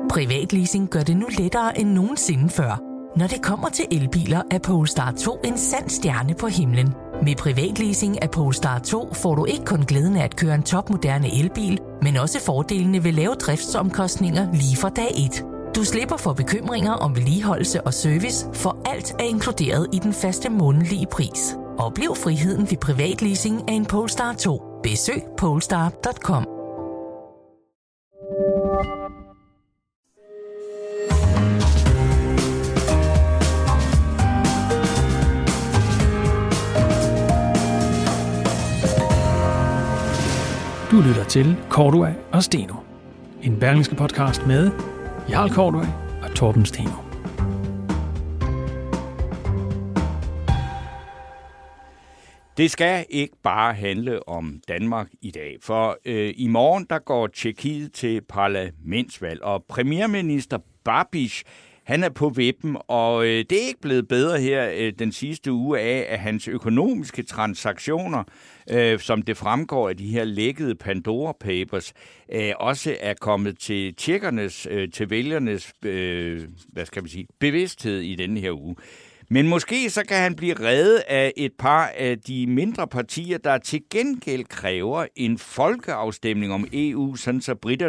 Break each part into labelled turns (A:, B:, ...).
A: Privatleasing gør det nu lettere end nogensinde før. Når det kommer til elbiler, er Polestar 2 en sand stjerne på himlen. Med privatleasing af Polestar 2 får du ikke kun glæden af at køre en topmoderne elbil, men også fordelene ved lave driftsomkostninger lige fra dag 1. Du slipper for bekymringer om vedligeholdelse og service, for alt er inkluderet i den faste månedlige pris. Oplev friheden ved privatleasing af en Polestar 2. Besøg polestar.com.
B: Du lytter til Cordua og Steno. En Berlingske podcast med Jarl Cordua og Torben Steno.
C: Det skal ikke bare handle om Danmark i dag, for i morgen der går Tjekkiet til parlamentsvalg, og premierminister Babiš, han er på vippen, og det er ikke blevet bedre her den sidste uge af, at hans økonomiske transaktioner, som det fremgår af de her lækkede Pandora Papers, også er kommet til tjekkernes, til vælgernes, bevidsthed i denne her uge. Men måske så kan han blive reddet af et par af de mindre partier, der til gengæld kræver en folkeafstemning om EU, sådan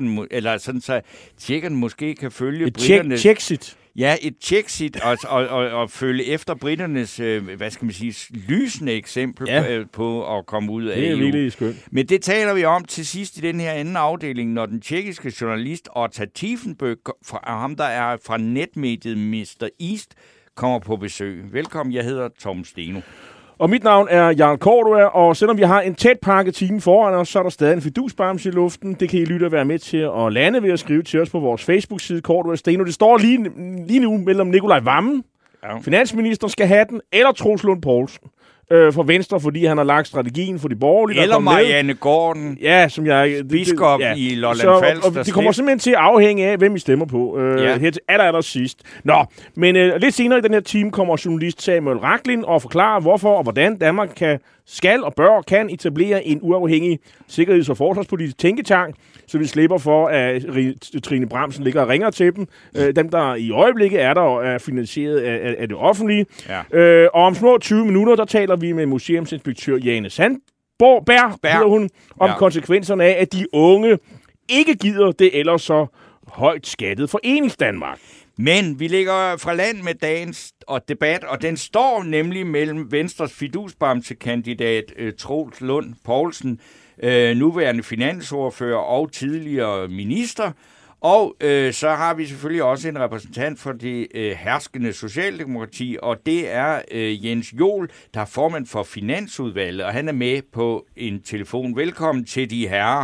C: så tjekkerne måske kan følge britternes...
D: Tjeksit.
C: Ja, et Tjeksit og følge efter britternes, lysende eksempel på at komme ud af EU.
D: Det er virkelig skønt.
C: Men det taler vi om til sidst i den her anden afdeling, når den tjekkiske journalist Otto Tiefenböck, ham der er fra netmediet Mr. East, kommer på besøg. Velkommen, jeg hedder Tom Steno.
D: Og mit navn er Jarl Cordua, og selvom vi har en tæt pakket time foran os, så er der stadig en fidusbamse i luften. Det kan I lytte at være med til at lande ved at skrive til os på vores Facebook-side, Cordua Steno. Det står lige nu mellem Nikolaj Wammen, finansminister skal have den, eller Troels Lund Poulsen for Venstre, fordi han har lagt strategien for de borgerlige.
C: Eller Marianne Gordon,
D: som jeg
C: biskop i Lolland-Falster.
D: Det kommer simpelthen til at afhænge af, hvem I stemmer på her til aller sidst. Nå, men lidt senere i den her time kommer journalist Samuel Rachlin og forklarer, hvorfor og hvordan Danmark skal og bør og kan etablere en uafhængig sikkerheds- og forsvarspolitisk tænketank, så vi slipper for, at Trine Bramsen ligger og ringer til dem. Dem, der i øjeblikket er der og er finansieret af det offentlige. Ja. Og om små 20 minutter, der taler vi med museumsinspektør Jane Sandberg om konsekvenserne af, at de unge ikke gider det ellers så højt skattet Foreningsdanmark.
C: Men vi ligger fra land med dagens debat, og den står nemlig mellem Venstres fidusbamsekandidat Troels Lund Poulsen, nuværende finansordfører og tidligere minister. Og så har vi selvfølgelig også en repræsentant for det herskende Socialdemokrati, og det er Jens Joel, der er formand for Finansudvalget, og han er med på en telefon. Velkommen til de herrer.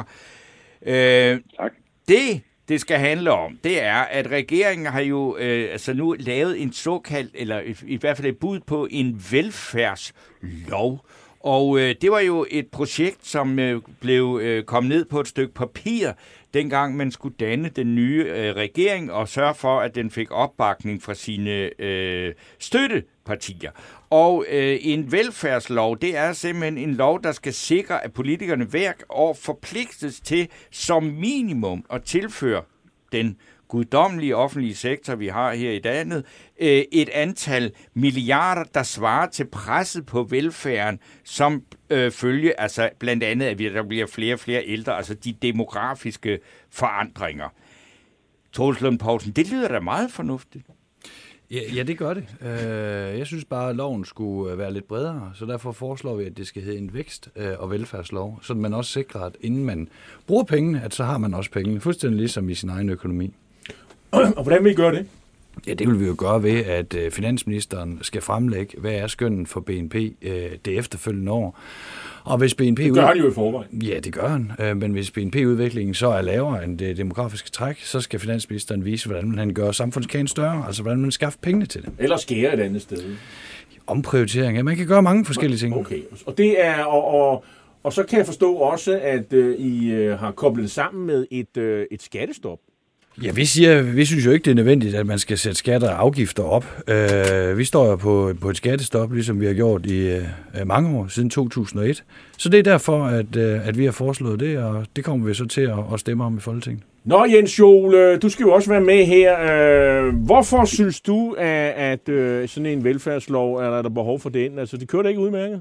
E: Tak.
C: Det skal handle om, det er, at regeringen har jo nu lavet en såkaldt, eller i hvert fald et bud på en velfærdslov. Og det var jo et projekt, som blev kommet ned på et stykke papir, dengang man skulle danne den nye regering og sørge for, at den fik opbakning fra sine støttepartier. Og en velfærdslov, det er simpelthen en lov, der skal sikre, at politikerne hver år forpligtes til som minimum at tilføre den guddommelige offentlige sektor, vi har her i landet, et antal milliarder, der svarer til presset på velfærden, som følge, altså blandt andet, at der bliver flere og flere ældre, altså de demografiske forandringer. Troels Lund Poulsen, det lyder da meget fornuftigt.
F: Ja, det gør det. Jeg synes bare, at loven skulle være lidt bredere, så derfor foreslår vi, at det skal hedde en vækst- og velfærdslov, så man også sikrer, at inden man bruger pengene, at så har man også pengene, fuldstændig ligesom i sin egen økonomi.
D: Og hvordan vil I gøre det?
F: Ja, det vil vi jo gøre ved, at finansministeren skal fremlægge, hvad er skønnen for BNP det efterfølgende år. Og hvis BNP
D: det gør han jo i forvejen.
F: Ja, det gør han. Men hvis BNP-udviklingen så er lavere end det demografiske træk, så skal finansministeren vise, hvordan han gør samfundskagen større, altså hvordan man skaffer pengene til det.
D: Eller skære et andet sted.
F: Omprioritering. Ja, man kan gøre mange forskellige ting.
D: Okay, og det er... Og så kan jeg forstå også, at I har koblet det sammen med et skattestop.
F: Ja, vi synes jo ikke, det er nødvendigt, at man skal sætte skatter og afgifter op. Vi står jo på et skattestop, ligesom vi har gjort i mange år, siden 2001. Så det er derfor, at vi har foreslået det, og det kommer vi så til at stemme om i Folketinget.
D: Nå, Jens Joel, du skal jo også være med her. Hvorfor synes du, at sådan en velfærdslov, er der behov for den? Altså, det kører da ikke udmærket?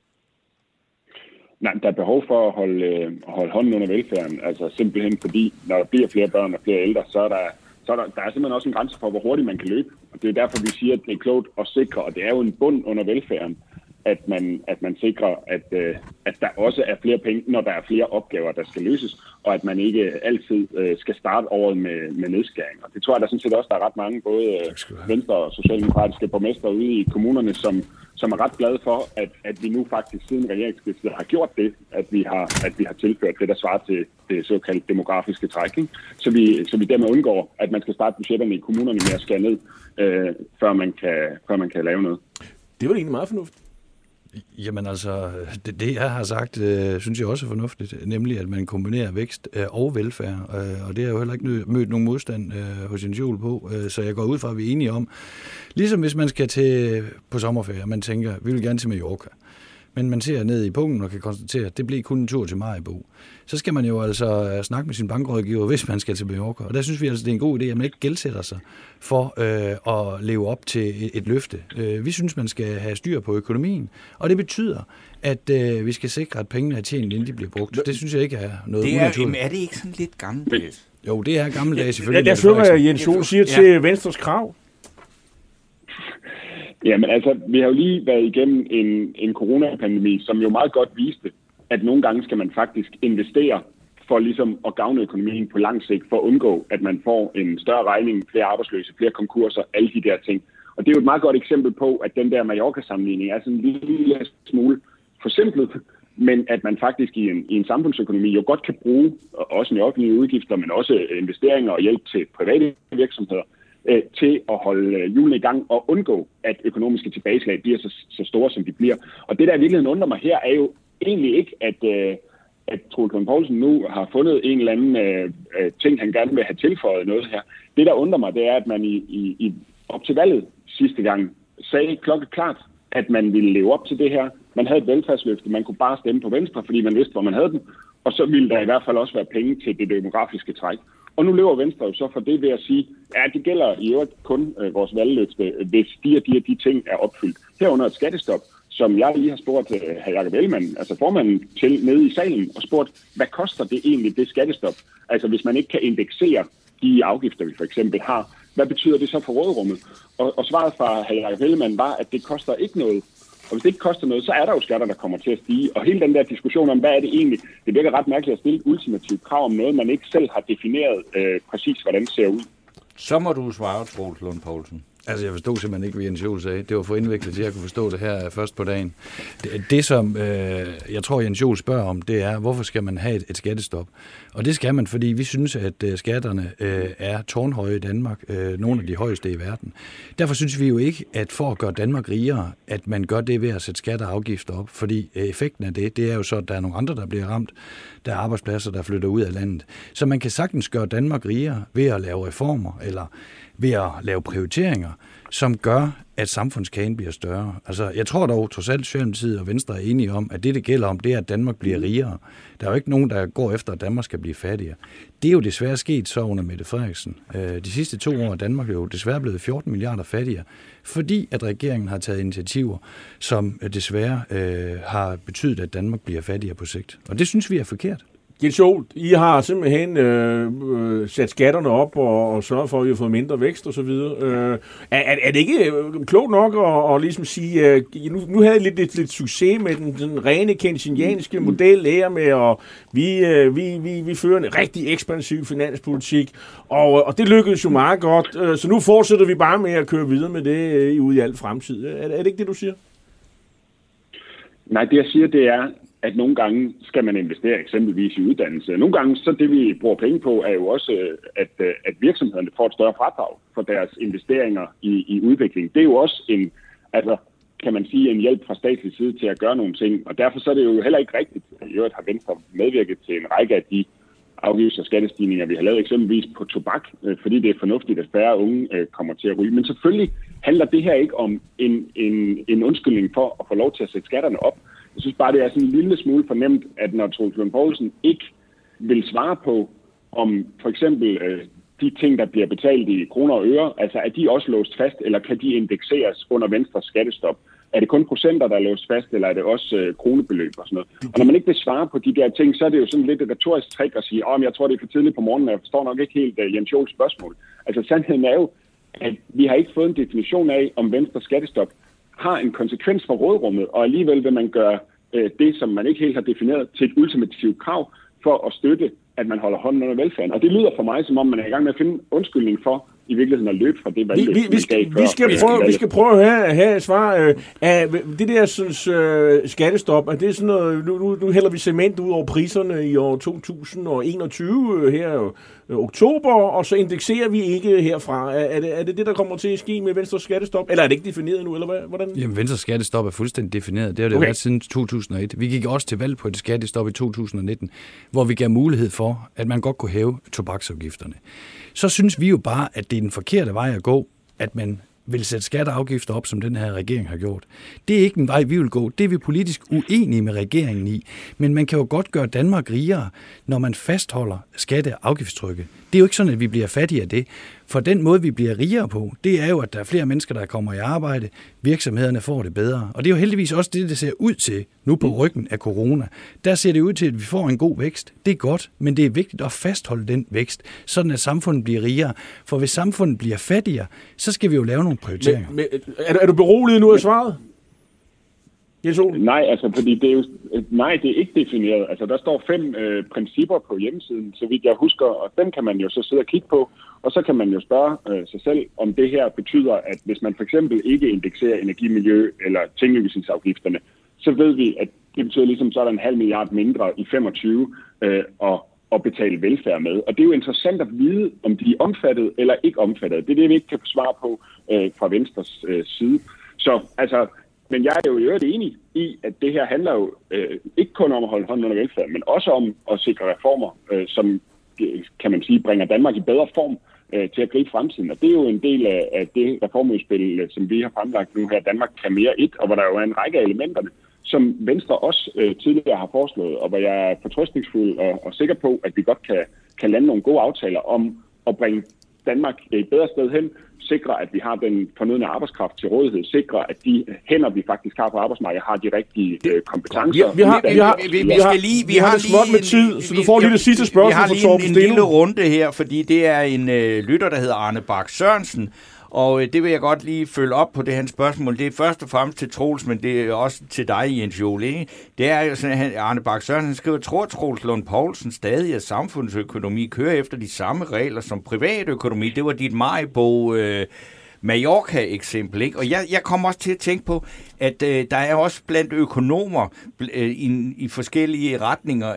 E: Nej, der er behov for at holde hånden under velfærden. Altså simpelthen fordi, når der bliver flere børn og flere ældre, så er der simpelthen også en grænse for, hvor hurtigt man kan løbe. Og det er derfor, vi siger, at det er klogt at sikre, og det er jo en bund under velfærden, at man sikrer, at der også er flere penge, når der er flere opgaver, der skal løses, og at man ikke altid skal starte året med nedskæringer. Det tror jeg, der sådan set også, der er ret mange, både venstre- og socialdemokratiske borgmester ude i kommunerne, som er ret glade for, at vi nu faktisk siden regeringsskiftet har gjort det, at vi har tilført det, der svarer til det såkaldte demografiske træk. Ikke? Så vi dermed undgår, at man skal starte budgetterne i kommunerne med at skære ned, før man kan lave noget.
D: Det var det egentlig meget fornuftigt.
F: Jamen altså, det jeg har sagt, synes jeg også er fornuftigt, nemlig at man kombinerer vækst og velfærd, og det har jo heller ikke mødt nogen modstand hos Jens Joel på, så jeg går ud fra, at vi er enige om, ligesom hvis man skal til på sommerferie, man tænker, vi vil gerne til Mallorca, men man ser ned i punkten og kan konstatere, at det bliver kun en tur til Maribo. Så skal man jo altså snakke med sin bankrådgiver, hvis man skal til Mallorca. Og der synes vi altså, det er en god idé, at man ikke gældsætter sig for at leve op til et løfte. Vi synes, man skal have styr på økonomien, og det betyder, at vi skal sikre, at pengene er tjent, inden de bliver brugt. Det synes jeg ikke er noget unaturligt.
C: Er det ikke sådan lidt gammeldags?
F: Jo, det er gammeldags selvfølgelig.
D: Jeg føler, at Jens Joel siger til Venstres krav.
E: Jamen altså, vi har jo lige været igennem en coronapandemi, som jo meget godt viste, at nogle gange skal man faktisk investere for ligesom at gavne økonomien på lang sigt, for at undgå, at man får en større regning, flere arbejdsløse, flere konkurser, alle de der ting. Og det er jo et meget godt eksempel på, at den der Mallorca-sammenligning er sådan en lille smule forsimplet, men at man faktisk i en samfundsøkonomi jo godt kan bruge også med offentlige udgifter, men også investeringer og hjælp til private virksomheder, til at holde hjulene i gang og undgå, at økonomiske tilbageslag bliver så store, som de bliver. Og det, der i virkeligheden undrer mig her, er jo egentlig ikke, at Troels Lund Poulsen nu har fundet en eller anden ting, han gerne vil have tilføjet noget her. Det, der undrer mig, det er, at man i op til valget sidste gang sagde klokkeklart, at man ville leve op til det her. Man havde et velfærdsløfte, man kunne bare stemme på Venstre, fordi man vidste, hvor man havde den. Og så ville der i hvert fald også være penge til det demografiske træk. Og nu lever Venstre jo så for det ved at sige, at det gælder i øvrigt kun vores valgløfte, hvis de ting er opfyldt. Herunder et skattestop, som jeg lige har spurgt hr. Jakob Ellemann, altså formanden til nede i salen, og spurgt, hvad koster det egentlig, det skattestop? Altså hvis man ikke kan indeksere de afgifter, vi for eksempel har, hvad betyder det så for råderummet? Og svaret fra hr. Jakob Ellemann var, at det koster ikke noget. Og hvis det ikke koster noget, så er der jo skatter, der kommer til at stige. Og hele den der diskussion om, hvad er det egentlig, det virker ret mærkeligt at stille et ultimativt krav om noget, man ikke selv har defineret præcis, hvordan det ser ud.
C: Så må du svare, Troels Lund Poulsen.
F: Altså, jeg forstod simpelthen ikke, hvad Jens Joel sagde. Det var for indviklet til, at jeg kunne forstå det her først på dagen. Det som jeg tror, Jens Joel spørger om, det er, hvorfor skal man have et skattestop? Og det skal man, fordi vi synes, at skatterne er tårnhøje i Danmark. Nogle af de højeste i verden. Derfor synes vi jo ikke, at for at gøre Danmark rigere, at man gør det ved at sætte skatter og afgifter op. Fordi effekten af det er jo så, at der er nogle andre, der bliver ramt. Der er arbejdspladser, der flytter ud af landet. Så man kan sagtens gøre Danmark rigere ved at lave reformer, eller ved at lave prioriteringer, som gør, at samfundskagen bliver større. Altså, jeg tror dog, trods alt Socialdemokratiet og Venstre er enige om, at det gælder om, det er, at Danmark bliver rigere. Der er jo ikke nogen, der går efter, at Danmark skal blive fattigere. Det er jo desværre sket så under Mette Frederiksen. De sidste 2 år er Danmark jo desværre blevet 14 milliarder fattigere, fordi at regeringen har taget initiativer, som desværre har betydet, at Danmark bliver fattigere på sigt. Og det synes vi er forkert.
D: Jens Joel, I har simpelthen sat skatterne op og sørget for, at vi har fået mindre vækst osv. Er det ikke klogt nok at ligesom sige, nu havde I lidt succes med den rene keynesianske model her med, og vi fører en rigtig ekspansiv finanspolitik, og det lykkedes jo meget godt, så nu fortsætter vi bare med at køre videre med det ude i al fremtid. Er det ikke det, du siger?
E: Nej, det jeg siger, det er, at nogle gange skal man investere eksempelvis i uddannelse. Nogle gange, så det vi bruger penge på, er jo også, at virksomhederne får et større fradrag for deres investeringer i udvikling. Det er jo også kan man sige, en hjælp fra statslig side til at gøre nogle ting. Og derfor så er det jo heller ikke rigtigt. I øvrigt har Venstre medvirket til en række af de afgifts- og skattestigninger, vi har lavet eksempelvis på tobak, fordi det er fornuftigt, at færre unge kommer til at ryge. Men selvfølgelig handler det her ikke om en undskyldning for at få lov til at sætte skatterne op. Jeg synes bare, det er sådan en lille smule fornemt, at når Troels Lund Poulsen ikke vil svare på, om for eksempel de ting, der bliver betalt i kroner og øre, altså er de også låst fast, eller kan de indekseres under Venstres skattestop? Er det kun procenter, der er låst fast, eller er det også kronebeløb og sådan noget? Og når man ikke vil svare på de der ting, så er det jo sådan lidt et retorisk trick at sige, jeg tror, det er for tidligt på morgenen, og jeg forstår nok ikke helt Jens Joels spørgsmål. Altså sandheden er jo, at vi har ikke fået en definition af, om Venstres skattestop har en konsekvens for råderummet, og alligevel vil man gøre det, som man ikke helt har defineret, til et ultimativt krav for at støtte, at man holder hånden under velfærden. Og det lyder for mig, som om man er i gang med at finde undskyldning for i virkeligheden at løbe fra det valg.
D: Vi skal prøve at have et svar af det der skattestop. Er det sådan noget, nu hælder vi cement ud over priserne i år 2021 her oktober, og så indekserer vi ikke herfra. Er det det, der kommer til at ske med Venstres skattestop? Eller er det ikke defineret nu, eller hvordan?
F: Jamen, Venstres skattestop er fuldstændig defineret. Det har det været siden 2001. Vi gik også til valg på et skattestop i 2019, hvor vi gav mulighed for, at man godt kunne hæve tobaksafgifterne. Så synes vi jo bare, at det er den forkerte vej at gå, at man vil sætte skatter og afgifter op, som den her regering har gjort. Det er ikke en vej, vi vil gå. Det er vi politisk uenige med regeringen i. Men man kan jo godt gøre Danmark rigere, når man fastholder skatte- og afgiftstrykket. Det er jo ikke sådan, at vi bliver fattige af det. For den måde, vi bliver rigere på, det er jo, at der er flere mennesker, der kommer i arbejde. Virksomhederne får det bedre. Og det er jo heldigvis også det ser ud til nu på ryggen af corona. Der ser det ud til, at vi får en god vækst. Det er godt, men det er vigtigt at fastholde den vækst, sådan at samfundet bliver rigere. For hvis samfundet bliver fattigere, så skal vi jo lave nogle prioriteringer.
D: Er du beroliget nu af svaret?
E: Nej, altså, fordi det er jo, det er ikke defineret. Altså, der står 5 principper på hjemmesiden, så vidt jeg husker, og dem kan man jo så sidde og kigge på, og så kan man jo spørge sig selv, om det her betyder, at hvis man for eksempel ikke indekserer energimiljø eller tinglysningsafgifterne, så ved vi, at det betyder ligesom, så er der 0,5 milliard mindre i 25 at betale velfærd med. Og det er jo interessant at vide, om de er omfattet eller ikke omfattet. Det er det, vi ikke kan få svar på fra Venstres side. Så altså, men jeg er jo i øvrigt enig i, at det her handler jo ikke kun om at holde hånden under velfærd, men også om at sikre reformer, som kan man sige, bringer Danmark i bedre form til at gribe fremtiden. Og det er jo en del af det reformudspil, som vi har fremlagt nu her, Danmark kan mere 1, og hvor der jo er en række af elementerne, som Venstre også tidligere har foreslået, og hvor jeg er fortrøstningsfuld og sikker på, at vi godt kan lande nogle gode aftaler om at bringe Danmark et bedre sted hen, sikre, at vi har den fornødne arbejdskraft til rådighed, sikre, at de hænder, vi faktisk har på arbejdsmarkedet, har de rigtige kompetencer.
C: Vi har
D: småt med tid, så du får lige det sidste spørgsmål fra Torben Steno.
C: Vi har lige en lille runde her, fordi det er en lytter, der hedder Arne Bak Sørensen, og det vil jeg godt lige følge op på det hans spørgsmål. Det er først og fremmest til Troels, men det er også til dig, Jens Joel, ikke? Det er jo sådan, at Arne Bak Sørensen skriver, tror Troels Lund Poulsen stadig, at samfundsøkonomi kører efter de samme regler som privatøkonomi? Det var dit Maribo Mallorca-eksempel, ikke? Og jeg kommer også til at tænke på, at der er også blandt økonomer i forskellige retninger,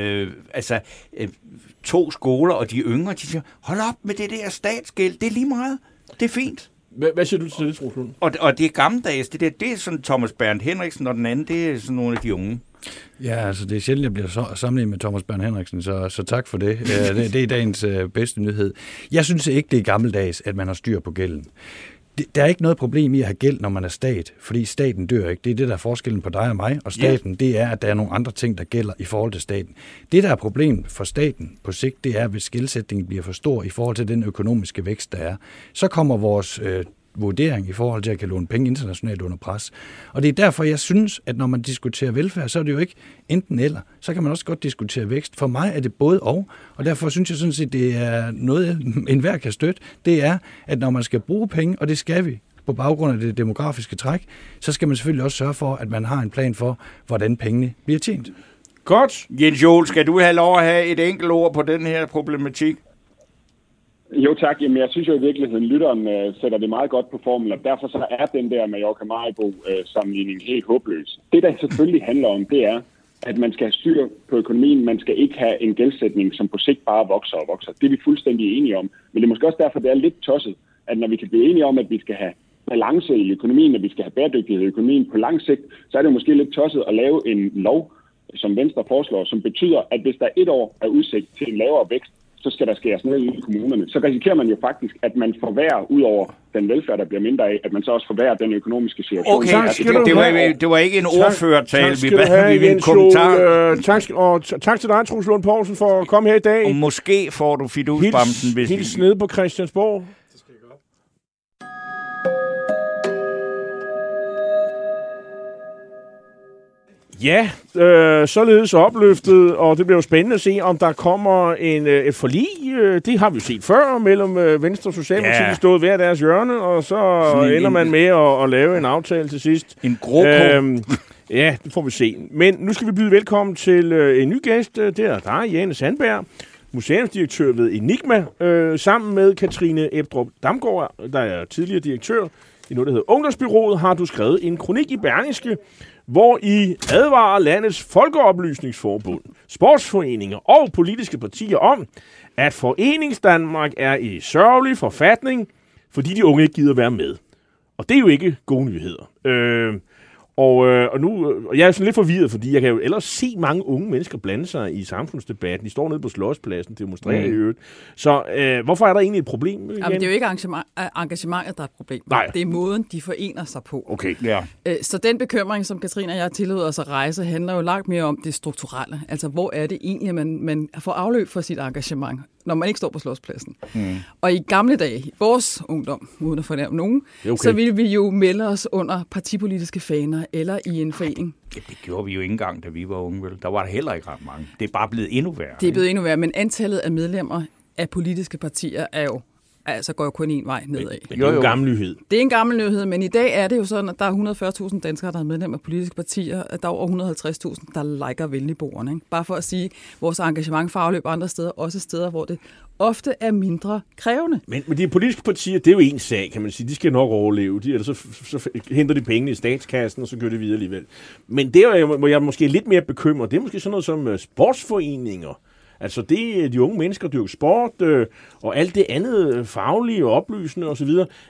C: to skoler, og de yngre, de siger, hold op med det der statsgæld, det er lige meget. Det er fint.
D: Hvad siger du til det, Troels Lund?
C: Og det er gammeldags. Det er sådan Thomas Bernd Henriksen, og den anden, det er sådan nogle af de unge.
F: Ja, altså det er sjældent, jeg bliver sammenlignet med Thomas Bernd Henriksen, så tak for det. Det er dagens bedste nyhed. Jeg synes ikke, det er gammeldags, at man har styr på gælden. Der er ikke noget problem i at have gæld, når man er stat, fordi staten dør ikke. Det er det, der er forskellen på dig og mig, og staten, det er, at der er nogle andre ting, der gælder i forhold til staten. Det, der er problem for staten på sigt, det er, hvis skilsætningen bliver for stor i forhold til den økonomiske vækst, der er. Så kommer vores vurdering i forhold til at kan låne penge internationalt under pres. Og det er derfor, jeg synes, at når man diskuterer velfærd, så er det jo ikke enten eller. Så kan man også godt diskutere vækst. For mig er det både og derfor synes jeg sådan set, det er noget, enhver kan støtte. Det er, at når man skal bruge penge, og det skal vi på baggrund af det demografiske træk, så skal man selvfølgelig også sørge for, at man har en plan for, hvordan pengene bliver tjent.
D: Godt.
C: Jens Joel, skal du have lov at have et enkelt ord på den her problematik?
E: Jo tak, jamen jeg synes jo i virkeligheden, lytteren sætter det meget godt på formel, og derfor så er den der Mallorca Maribo sammenligning helt håbløs. Det der selvfølgelig handler om, det er, at man skal have styr på økonomien, man skal ikke have en gældsætning, som på sigt bare vokser og vokser. Det er vi fuldstændig enige om, men det er måske også derfor, det er lidt tosset, at når vi kan blive enige om, at vi skal have balance i økonomien, at vi skal have bæredygtighed i økonomien på lang sigt, så er det måske lidt tosset at lave en lov, som Venstre foreslår, som betyder, at hvis der et år er udsigt til en lavere vækst, så skal der skæres ned i kommunerne. Så risikerer man jo faktisk, at man forværrer ud over den velfærd, der bliver mindre af, at man så også forværrer den økonomiske situation.
C: Okay, det var ikke en ordførertale, vi vil en kommentar.
D: Tak til dig, Troels Lund Poulsen, for at komme her i dag.
C: Og måske får du fidusbamsen, hvis
D: hils ned på Christiansborg.
F: Det skal jeg godt.
D: Ja, således opløftet, og det bliver jo spændende at se, om der kommer et forlig. Det har vi jo set før mellem Venstre og Socialdemokratiet, de stod hver deres hjørne, og så ender man med at lave en aftale til sidst.
C: En grå
D: ja, det får vi se. Men nu skal vi byde velkommen til en ny gæst. Det er dig, Jane Sandberg, museumsdirektør ved Enigma, sammen med Katrine Ebdrup Damgaard, der er tidligere direktør i noget, der hedder Ungdomsbyrået, har du skrevet en kronik i Berlingske, hvor I advarer landets Folkeoplysningsforbund, sportsforeninger og politiske partier om, at Foreningsdanmark er i sørgelig forfatning, fordi de unge ikke gider være med. Og det er jo ikke gode nyheder. Og nu, jeg er sådan lidt forvirret, fordi jeg kan jo ellers se mange unge mennesker blande sig i samfundsdebatten. De står nede på Slotspladsen, demonstrerer i øvrigt. Så hvorfor er der egentlig et problem?
G: Jamen, det er jo ikke engagementet, der er et problem.
D: Nej.
G: Det er måden, de forener sig på.
D: Okay,
C: ja.
G: Så den bekymring, som Katrine og jeg tillader os at rejse, handler jo langt mere om det strukturelle. Altså, hvor er det egentlig, at man får afløb for sit engagement, når man ikke står på Slotspladsen. Og i gamle dage, vores ungdom, uden at fornærme nogen, så ville vi jo melde os under partipolitiske faner eller i en forening.
C: Ja, det gjorde vi jo ikke engang, da vi var unge. Vel? Der var der heller ikke ret mange. Det er bare blevet endnu værre.
G: Det er blevet endnu værre, men antallet af medlemmer af politiske partier er jo går jo kun en vej nedad.
D: Men det er jo en gammel nyhed.
G: Det er en gammel nyhed, men i dag er det jo sådan, at der er 140.000 danskere, der er medlem af politiske partier. Der er over 150.000, der liker venligboerne. Ikke? Bare for at sige, at vores engagement får afløb andre steder, også steder, hvor det ofte er mindre krævende.
D: Men de politiske partier, det er jo en sag, kan man sige. De skal nok overleve. Ellers så henter de pengene i statskassen, og så gør det videre alligevel. Men det, hvor jeg måske lidt mere bekymret, det er måske sådan noget som sportsforeninger. Altså det, de unge mennesker dyrker sport, og alt det andet faglige og oplysende osv.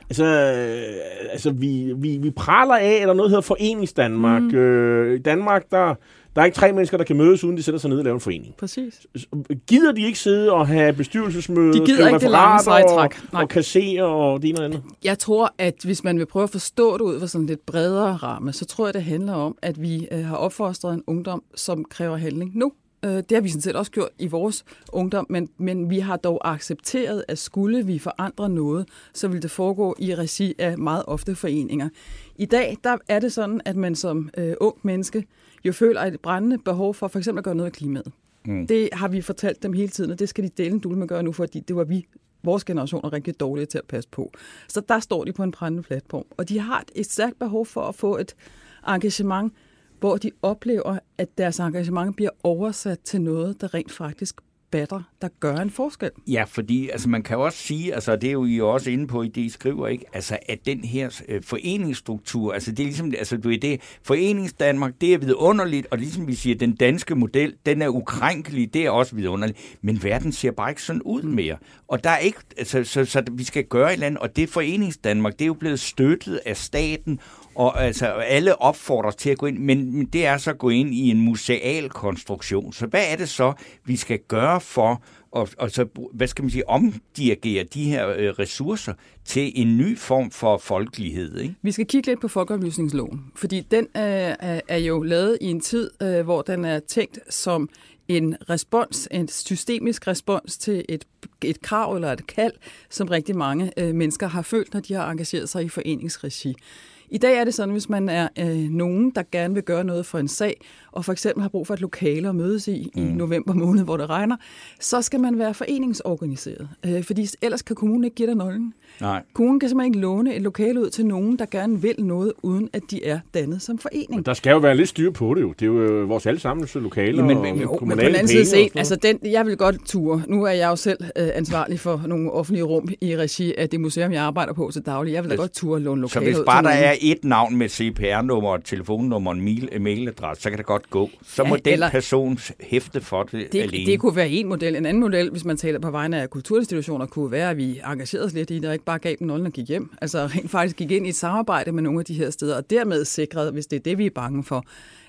D: Altså vi praler af, at der noget hedder Foreningsdanmark. I Danmark, der er ikke 3 mennesker, der kan mødes, uden de sætter sig ned og laver en forening.
G: Præcis.
D: Gider de ikke sidde og have bestyrelsesmøder,
G: de gider ikke det lange sejtræk
D: og kassere og det ene og andet? Jeg
G: tror, at hvis man vil prøve at forstå det ud fra sådan lidt bredere ramme, så tror jeg, det handler om, at vi har opfostret en ungdom, som kræver handling nu. Det har vi sådan set også gjort i vores ungdom, men vi har dog accepteret, at skulle vi forandre noget, så vil det foregå i regi af meget ofte foreninger. I dag der er det sådan, at man som ung menneske jo føler et brændende behov for f.eks. at gøre noget af klimaet. Det har vi fortalt dem hele tiden, og det skal de dele en dul med gøre nu, fordi det var vores generation er rigtig dårlige til at passe på. Så der står de på en brændende platform, og de har et stærkt behov for at få et engagement, hvor de oplever, at deres engagement bliver oversat til noget, der rent faktisk batter, der gør en forskel.
C: Ja, fordi altså, man kan også sige, altså det er jo I også inde på, i det I skriver, ikke? Altså at den her foreningsstruktur, altså det er ligesom, altså du ved det, Foreningsdanmark, det er vidunderligt, og ligesom vi siger, den danske model, den er ukrænkelig, det er også vidunderligt, men verden ser bare ikke sådan ud mere. Og der er ikke, altså, så vi skal gøre et eller andet, og det Foreningsdanmark, det er jo blevet støttet af staten, og altså alle opfordres til at gå ind, men det er så at gå ind i en museal konstruktion. Så hvad er det så, vi skal gøre for og så, hvad skal man sige, omdirigere de her ressourcer til en ny form for folkelighed, ikke?
G: Vi skal kigge lidt på folkeoplysningsloven, fordi den er jo lavet i en tid, hvor den er tænkt som en respons, en systemisk respons til et krav eller et kald, som rigtig mange mennesker har følt, når de har engageret sig i foreningsregi. I dag er det sådan, hvis man er nogen, der gerne vil gøre noget for en sag, og for eksempel har brug for et lokale at mødes i november måned, hvor det regner, så skal man være foreningsorganiseret. Fordi ellers kan kommunen ikke give dig nøglen.
C: Nej.
G: Kommunen kan simpelthen ikke låne et lokale ud til nogen, der gerne vil noget, uden at de er dannet som forening.
D: Men der skal jo være lidt styr på det jo. Det er jo vores allesammens lokaler og kommunale penge.
G: Men på den anden side set, altså jeg vil godt ture. Nu er jeg jo selv ansvarlig for nogle offentlige rum i regi af det museum, jeg arbejder på til daglig. Jeg vil da godt ture og låne lokale ud.
C: Så hvis bare der er et navn med CPR-nummer, telefonnummer og en mailadresse, så kan det godt gå. Så må den persons hæfte for det alene.
G: Det kunne være en model. En anden model, hvis man taler på vegne af kulturinstitutioner, kunne være, at vi engagerede os lidt i det, og ikke bare gav dem nøglen og gik hjem. Altså rent faktisk gik ind i et samarbejde med nogle af de her steder, og dermed sikrede, hvis det er det, vi er bange for,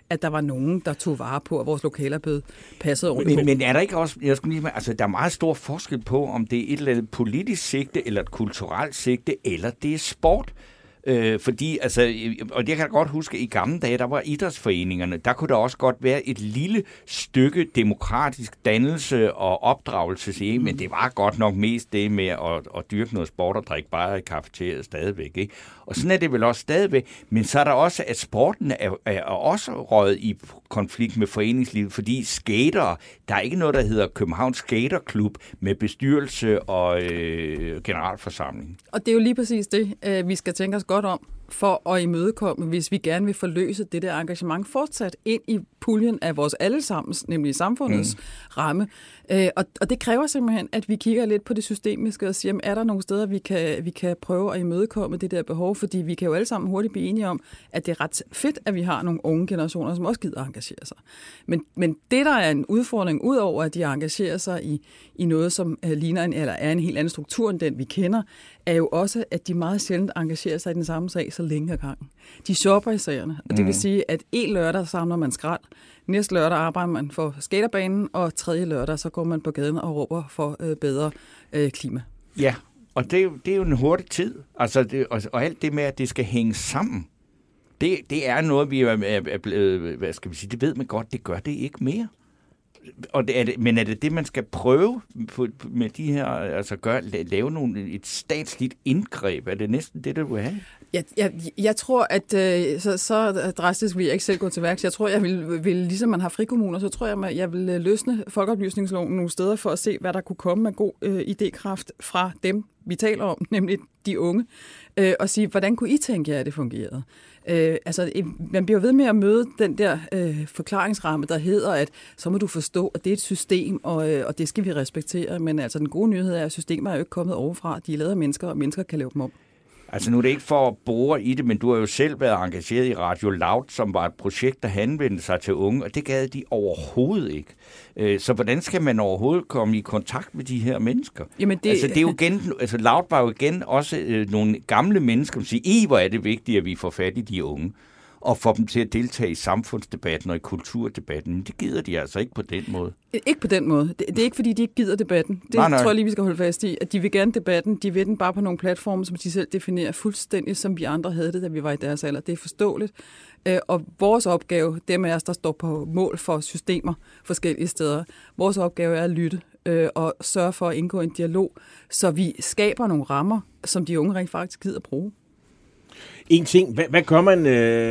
G: at der var nogen, der tog vare på, at vores lokaler blev passet ordentligt.
C: Men er der ikke også, jeg skulle lige, altså der er meget stor forskel på, om det er et eller andet politisk sigte, eller et kulturelt sigte, eller det er sport. Fordi, altså, og jeg kan godt huske, i gamle dage, der var idrætsforeningerne, der kunne der også godt være et lille stykke demokratisk dannelse og opdragelse, men det var godt nok mest det med at dyrke noget sport og drikke bare i kafeteriet stadigvæk, ikke? Og sådan er det vel også stadigvæk, men så er der også, at sporten er også røget i konflikt med foreningslivet, fordi skatere, der er ikke noget, der hedder Københavns Skaterklub med bestyrelse og generalforsamling.
G: Og det er jo lige præcis det, vi skal tænke os godt om for at imødekomme, hvis vi gerne vil forløse det der engagement fortsat ind i puljen af vores allesammens, nemlig samfundets ramme. Og det kræver simpelthen, at vi kigger lidt på det systemiske og siger, er der nogle steder, vi kan prøve at imødekomme det der behov, fordi vi kan jo alle sammen hurtigt blive enige om, at det er ret fedt, at vi har nogle unge generationer, som også gider engagere sig. Men det, der er en udfordring, udover at de engagerer sig i noget, som ligner eller er en helt anden struktur end den, vi kender, er jo også, at de meget sjældent engagerer sig i den samme sag så længe ad gangen. De shopper i sagerne, og det vil sige, at en lørdag samler man skrald, næste lørdag arbejder man for skaterbanen, og tredje lørdag så går man på gaden og råber for bedre klima.
C: Ja, og det er jo en hurtig tid. Altså og alt det med, at det skal hænge sammen, det er noget, vi er blevet, hvad skal vi sige, det ved man godt, det gør det ikke mere. Og men er det, man skal prøve med de her, altså lave et statsligt indgreb? Er det næsten det, du vil have?
G: Jeg tror, at så drastisk vil jeg ikke selv gå til værks. Jeg tror, jeg vil ligesom man har frikommuner, så tror jeg vil løsne folkeoplysningsloven nogle steder for at se, hvad der kunne komme af god idékraft fra dem, vi taler om, nemlig de unge, og sige, hvordan kunne I tænke jer, at det fungerede? Man bliver ved med at møde den der forklaringsramme, der hedder, at så må du forstå, at det er et system, og det skal vi respektere. Men altså den gode nyhed er, at systemer er jo ikke kommet overfra. De er lavet af mennesker, og mennesker kan lave dem om.
C: Altså nu er det ikke for at bore i det, men du har jo selv været engageret i Radio Loud, som var et projekt, der henvendte sig til unge, og det gad de overhovedet ikke. Så hvordan skal man overhovedet komme i kontakt med de her mennesker? Jamen det er jo igen, altså Loud var jo igen også nogle gamle mennesker, som siger, hvor er det vigtigt, at vi får fat i de unge, og få dem til at deltage i samfundsdebatten og i kulturdebatten. Men det gider de altså ikke på den måde.
G: Ikke på den måde. Det er ikke, fordi de ikke gider debatten. Det tror jeg lige, vi skal holde fast i. At de vil gerne debatten. De vil den bare på nogle platforme, som de selv definerer fuldstændig, som vi andre havde det, da vi var i deres alder. Det er forståeligt. Og vores opgave, dem af os, der står på mål for systemer forskellige steder, vores opgave er at lytte og sørge for at indgå en dialog, så vi skaber nogle rammer, som de unge rent faktisk gider bruge.
D: En ting, hvad gør man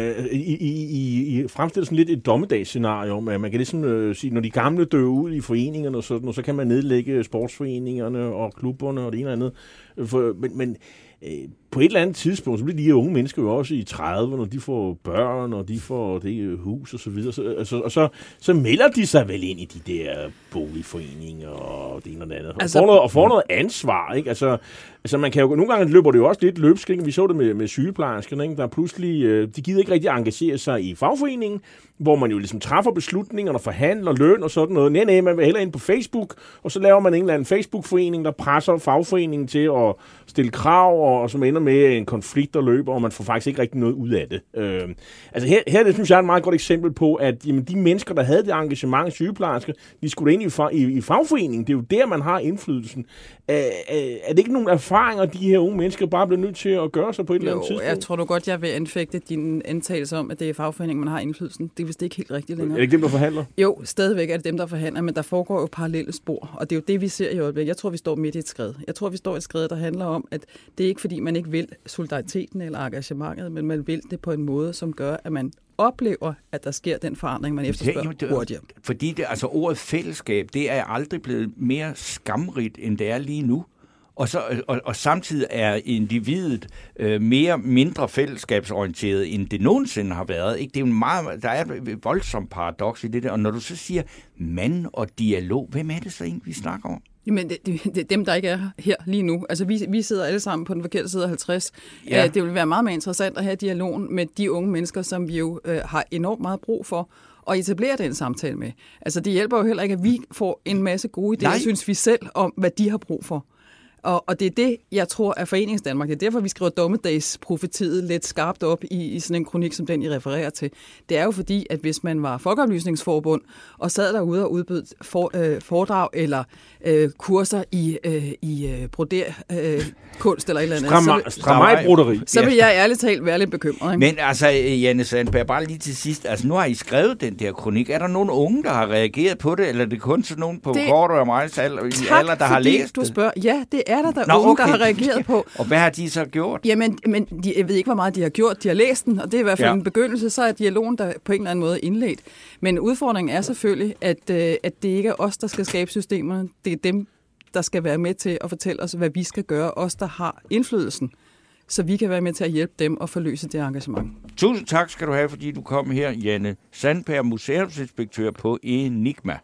D: i fremstiller sådan lidt et dommedagsscenario? Man kan ligesom sige, når de gamle dør ud i foreningerne og sådan, og så kan man nedlægge sportsforeningerne og klubberne og det ene og andet. Men på et eller andet tidspunkt, så bliver de her unge mennesker jo også i 30'erne, når de får børn, og de får det hus og så videre. Så melder de sig vel ind i de der boligforeninger og det ene og det andet. Og får noget ansvar, ikke? Altså man kan jo, nogle gange løber det jo også lidt løbskring. Vi så det med sygeplejerskerne, ikke? Der pludselig, de gider ikke rigtig engagere sig i fagforeningen, hvor man jo ligesom træffer beslutninger og forhandler løn og sådan noget. Nej, man vil hellere ind på Facebook, og så laver man en eller anden Facebook-forening, der presser fagforeningen til at stille krav, og som ender med en konflikt, der løber, og man får faktisk ikke rigtig noget ud af det. Her det synes jeg er et meget godt eksempel på, at jamen, de mennesker, der havde det engagement af sygeplejersker, de skulle ind i fagforeningen. Det er jo der, man har indflydelsen. Er det ikke nogen erfaringer, de her unge mennesker bare bliver nødt til at gøre sig på et eller andet tidspunkt?
G: Jeg tror du godt, jeg vil anfægte din antagelse om, at det er fagforeningen, man har indflydelsen. Det er vist ikke helt rigtigt længere.
D: Er det ikke dem, der forhandler?
G: Jo, stadigvæk er det dem, der forhandler, men der foregår jo parallelle spor, og det er jo det, vi ser i øjeblikket. Jeg tror, vi står midt i et skred. Jeg tror, vi står i et skred, der handler om, at det er ikke fordi, man ikke vil solidariteten eller engagementet, men man vil det på en måde, som gør, at man oplever, at der sker den forandring, man efterspørger hurtigere.
C: Fordi det, altså ordet fællesskab, det er aldrig blevet mere skamrigt, end det er lige nu. Og samtidig er individet mindre fællesskabsorienteret, end det nogensinde har været. Ikke? Det er jo der er et voldsomt paradoks i det der. Og når du så siger mand og dialog, hvem er det så egentlig, vi snakker om?
G: Jamen, det er dem, der ikke er her lige nu. Altså, vi sidder alle sammen på den forkerte side af 50. Ja. Det vil være meget mere interessant at have dialogen med de unge mennesker, som vi jo har enormt meget brug for, og etablere den samtale med. Altså, det hjælper jo heller ikke, at vi får en masse gode idéer, synes vi selv, om hvad de har brug for. Og det er det, jeg tror, er Foreningsdanmark. Det er derfor, vi skriver dommedagsprofetiet lidt skarpt op i sådan en kronik, som den, I refererer til. Det er jo fordi, at hvis man var Folkeoplysningsforbund og sad derude og udbød foredrag eller kurser i broderkunst eller et eller andet,
D: Stramaj-broderi.
G: Så vil jeg ærligt talt være lidt bekymret. Ikke?
C: Men altså, Janne Sandberg, bare lige til sidst. Altså, nu har I skrevet den der kronik. Er der nogen unge, der har reageret på det, eller er det kun sådan nogen på Korto og mig alder, der har læst
G: du spørger. Ja, det er der
C: Nå,
G: unge,
C: okay.
G: der har reageret på.
C: Og hvad har de så gjort?
G: Jamen, jeg ved ikke, hvor meget de har gjort. De har læst den, og det er i hvert fald en begyndelse. Så er dialogen der på en eller anden måde indledt. Men udfordringen er selvfølgelig, at det ikke er os, der skal skabe systemerne. Det er dem, der skal være med til at fortælle os, hvad vi skal gøre. Os, der har indflydelsen. Så vi kan være med til at hjælpe dem og forløse det engagement.
C: Tusind tak skal du have, fordi du kom her, Janne Sandberg, museumsinspektør på Enigma.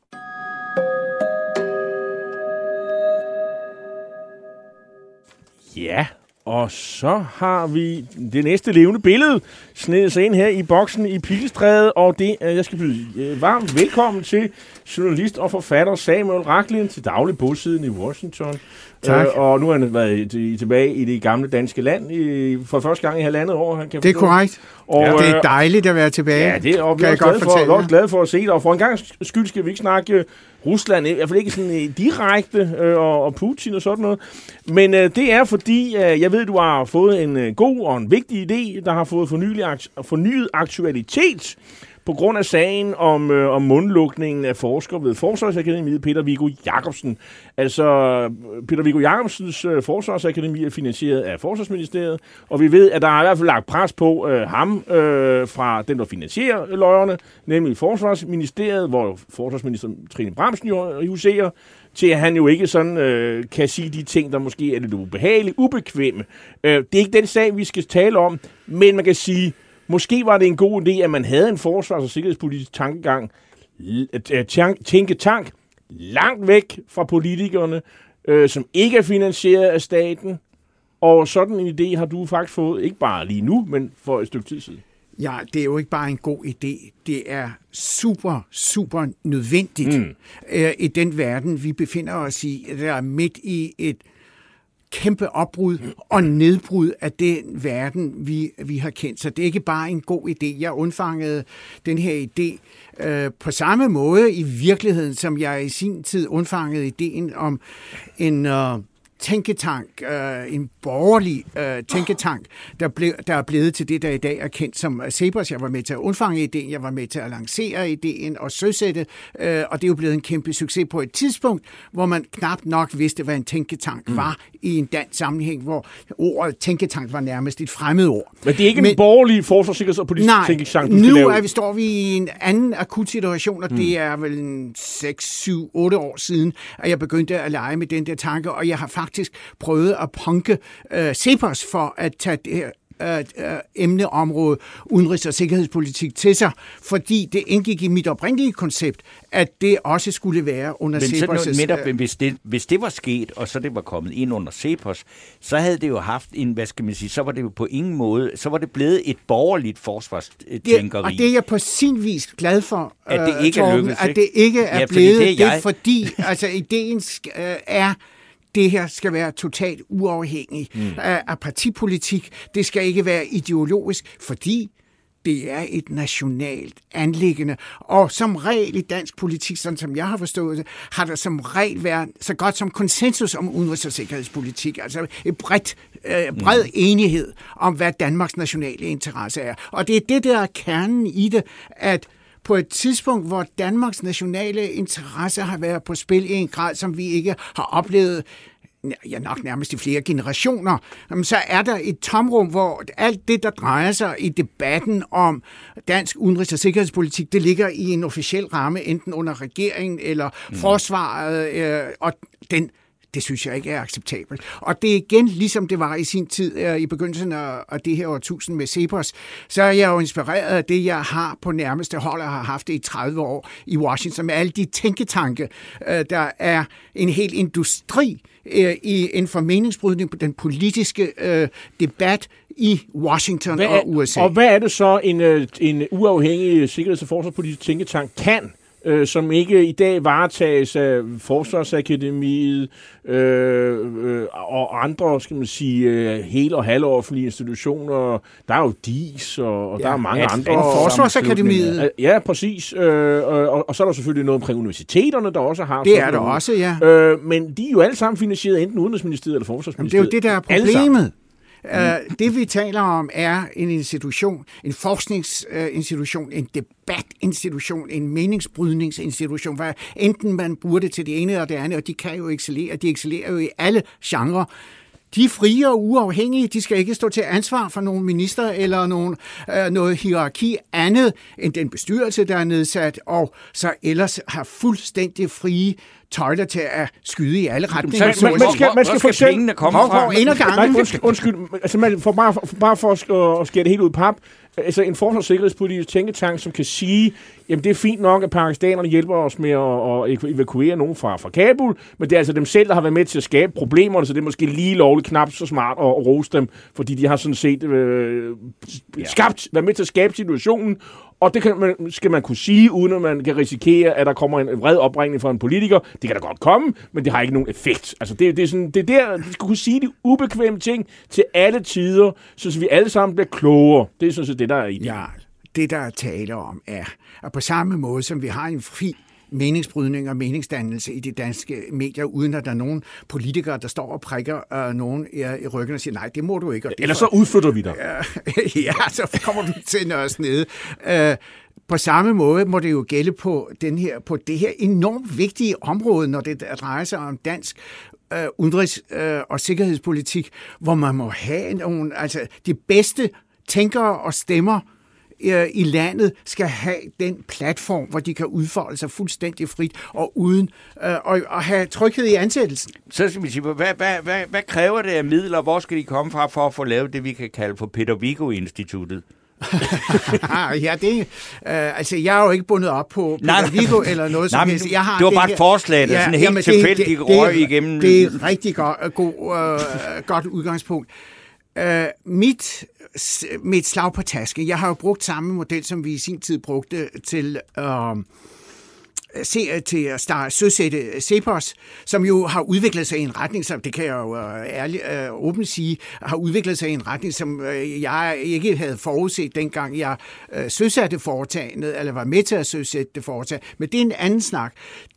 D: Ja, og så har vi det næste levende billede snedet sig ind her i boksen i Pilestræde, og det jeg skal byde varmt velkommen til journalist og forfatter Samuel Rachlin, til daglig bosiddende i Washington.
H: Tak.
D: Og nu har han været tilbage i det gamle danske land for første gang i 1,5 år. Det
H: er korrekt.
D: Og,
H: det er dejligt at være tilbage.
D: Ja, det er vi også glade for at se dig. Og for en gang skyld skal vi ikke snakke Rusland, i hvert fald ikke sådan direkte, og Putin og sådan noget. Men det er fordi, jeg ved, du har fået en god og en vigtig idé, der har fået fornyet aktualitet på grund af sagen om mundlukningen af forskere ved Forsvarsakademiet, Peter Viggo Jacobsen. Altså, Peter Viggo Jacobsens Forsvarsakademi er finansieret af Forsvarsministeriet, og vi ved, at der er i hvert fald lagt pres på ham fra den, der finansierer løjerne, nemlig Forsvarsministeriet, hvor forsvarsminister Trine Bramsen jo huserer, til at han jo ikke sådan kan sige de ting, der måske er lidt ubehagelige, ubekvemme. Det er ikke den sag, vi skal tale om, men man kan sige, måske var det en god idé, at man havde en forsvars- og sikkerhedspolitisk tænketank langt væk fra politikerne, som ikke er finansieret af staten. Og sådan en idé har du faktisk fået, ikke bare lige nu, men for et stykke tid siden.
H: Ja, det er jo ikke bare en god idé. Det er super, super nødvendigt i den verden, vi befinder os i. Der er midt i et kæmpe opbrud og nedbrud af den verden, vi har kendt. Så det er ikke bare en god idé. Jeg undfangede den her idé på samme måde i virkeligheden, som jeg i sin tid undfangede ideen om en tænketank, en borgerlig tænketank, der er blevet til det, der i dag er kendt som CEPOS. Jeg var med til at undfange ideen, jeg var med til at lancere ideen og søsætte, og det er jo blevet en kæmpe succes på et tidspunkt, hvor man knap nok vidste, hvad en tænketank var i en dansk sammenhæng, hvor ordet tænketank var nærmest et fremmed ord.
D: Men det er ikke en borgerlig forsvarssikkerheds- og politisk tænketank, du skal lave?
H: Nu står vi i en anden akut situation, og det er vel 6, 7, 8 år siden, at jeg begyndte at lege med den der tanke, og jeg har faktisk prøvet at punke CEPOS for at tage det her emneområde udenrigs- og sikkerhedspolitik til sig, fordi det indgik i mit oprindelige koncept, at det også skulle være under CEPOS'.
C: Hvis det var sket, og så det var kommet ind under CEPOS, så havde det jo haft en, hvad skal man sige, så var det jo på ingen måde, så var det blevet et borgerligt forsvarstænkeri.
H: Og det er jeg på sin vis glad for,
C: at det ikke er lykkedes,
H: at det ikke er blevet det, fordi altså ideen er, det her skal være totalt uafhængig af partipolitik. Det skal ikke være ideologisk, fordi det er et nationalt anliggende. Og som regel i dansk politik, sådan som jeg har forstået det, har der som regel været så godt som konsensus om udenrigs- og sikkerhedspolitik. Altså et bred enighed om, hvad Danmarks nationale interesse er. Og det er det, der er kernen i det, at på et tidspunkt, hvor Danmarks nationale interesse har været på spil i en grad, som vi ikke har oplevet nok nærmest i flere generationer, så er der et tomrum, hvor alt det, der drejer sig i debatten om dansk udenrigs- og sikkerhedspolitik, det ligger i en officiel ramme, enten under regeringen eller forsvaret, og det synes jeg ikke er acceptabelt. Og det er igen, ligesom det var i sin tid i begyndelsen af det her årtusind med CEPOS, så er jeg jo inspireret af det, jeg har på nærmeste hold, og har haft det i 30 år i Washington, med alle de tænketanke. Der er en hel industri inden for meningsbrydning på den politiske debat i Washington og USA.
D: Og hvad er det så, en uafhængig sikkerheds- og forsvarspolitisk tænketank kan, som ikke i dag varetages af Forsvarsakademiet og andre, skal man sige, hele- og halvoffentlige institutioner. Der er jo DIS, og der er mange andre.
H: Forsvarsakademiet.
D: Ja, præcis. Og så er der selvfølgelig noget omkring universiteterne, der også har.
H: Det er der også, ja.
D: Men de er jo alle sammen finansieret enten Udenrigsministeriet eller Forsvarsministeriet.
H: Det er jo det, der er problemet. Det vi taler om er en institution, en forskningsinstitution, en debatinstitution, en meningsbrydningsinstitution, hvor enten man bruger det til det ene eller det andet, og de kan jo excellere, de excellerer jo i alle genrer. De er frie og uafhængige, de skal ikke stå til ansvar for nogle minister eller noget hierarki andet end den bestyrelse, der er nedsat, og så ellers har fuldstændig frie tøjler til at skyde i alle retninger.
C: Man skal få pengene komme fra.
D: Undskyld, altså man får bare for at skære det helt ud i pap. Altså en forsvars- og sikkerhedspolitisk tænketank, som kan sige, jamen det er fint nok, at pakistanerne hjælper os med at evakuere nogen fra Kabul, men det er altså dem selv, der har været med til at skabe problemerne, så det er måske lige lovligt knap så smart at rose dem, fordi de har sådan set været med til at skabe situationen, og det skal man kunne sige, uden at man kan risikere, at der kommer en vred opringning fra en politiker. Det kan da godt komme, men det har ikke nogen effekt. Altså det er der, vi skal kunne sige de ubekvemme ting til alle tider, så vi alle sammen bliver klogere. Det er sådan set det, der er i det.
H: Ja, det der er tale om er, at på samme måde som vi har en fri meningsbrydning og meningsdannelse i de danske medier, uden at der er nogen politikere, der står og prikker nogen i ryggen og siger, nej, det må du ikke.
D: Eller så udflytter vi dig.
H: Ja, så kommer vi til Nørres Nede. På samme måde må det jo gælde på det her enormt vigtige område, når det drejer sig om dansk udenrigs- og sikkerhedspolitik, hvor man må have de bedste tænkere og stemmer i landet skal have den platform, hvor de kan udfolde sig fuldstændig frit og uden at have tryghed i ansættelsen.
C: Så skal vi sige, hvad kræver det af midler? Hvor skal de komme fra for at få lavet det, vi kan kalde for Peter Viggo-instituttet?
H: Ja, jeg er jo ikke bundet op på Peter Viggo eller noget som helst.
C: Det var bare et forslag, der sådan helt tilfældigt røg igennem.
H: Det er et rigtig godt udgangspunkt. Mit slag på taske. Jeg har jo brugt samme model, som vi i sin tid brugte til at søsætte CEPOS, som jo har udviklet sig i en retning, som det kan jeg jo ærligt åbent sige, har udviklet sig i en retning, som jeg ikke havde forudset, dengang jeg søsatte foretagendet, eller var med til at søsætte det foretag. Men det er en anden snak.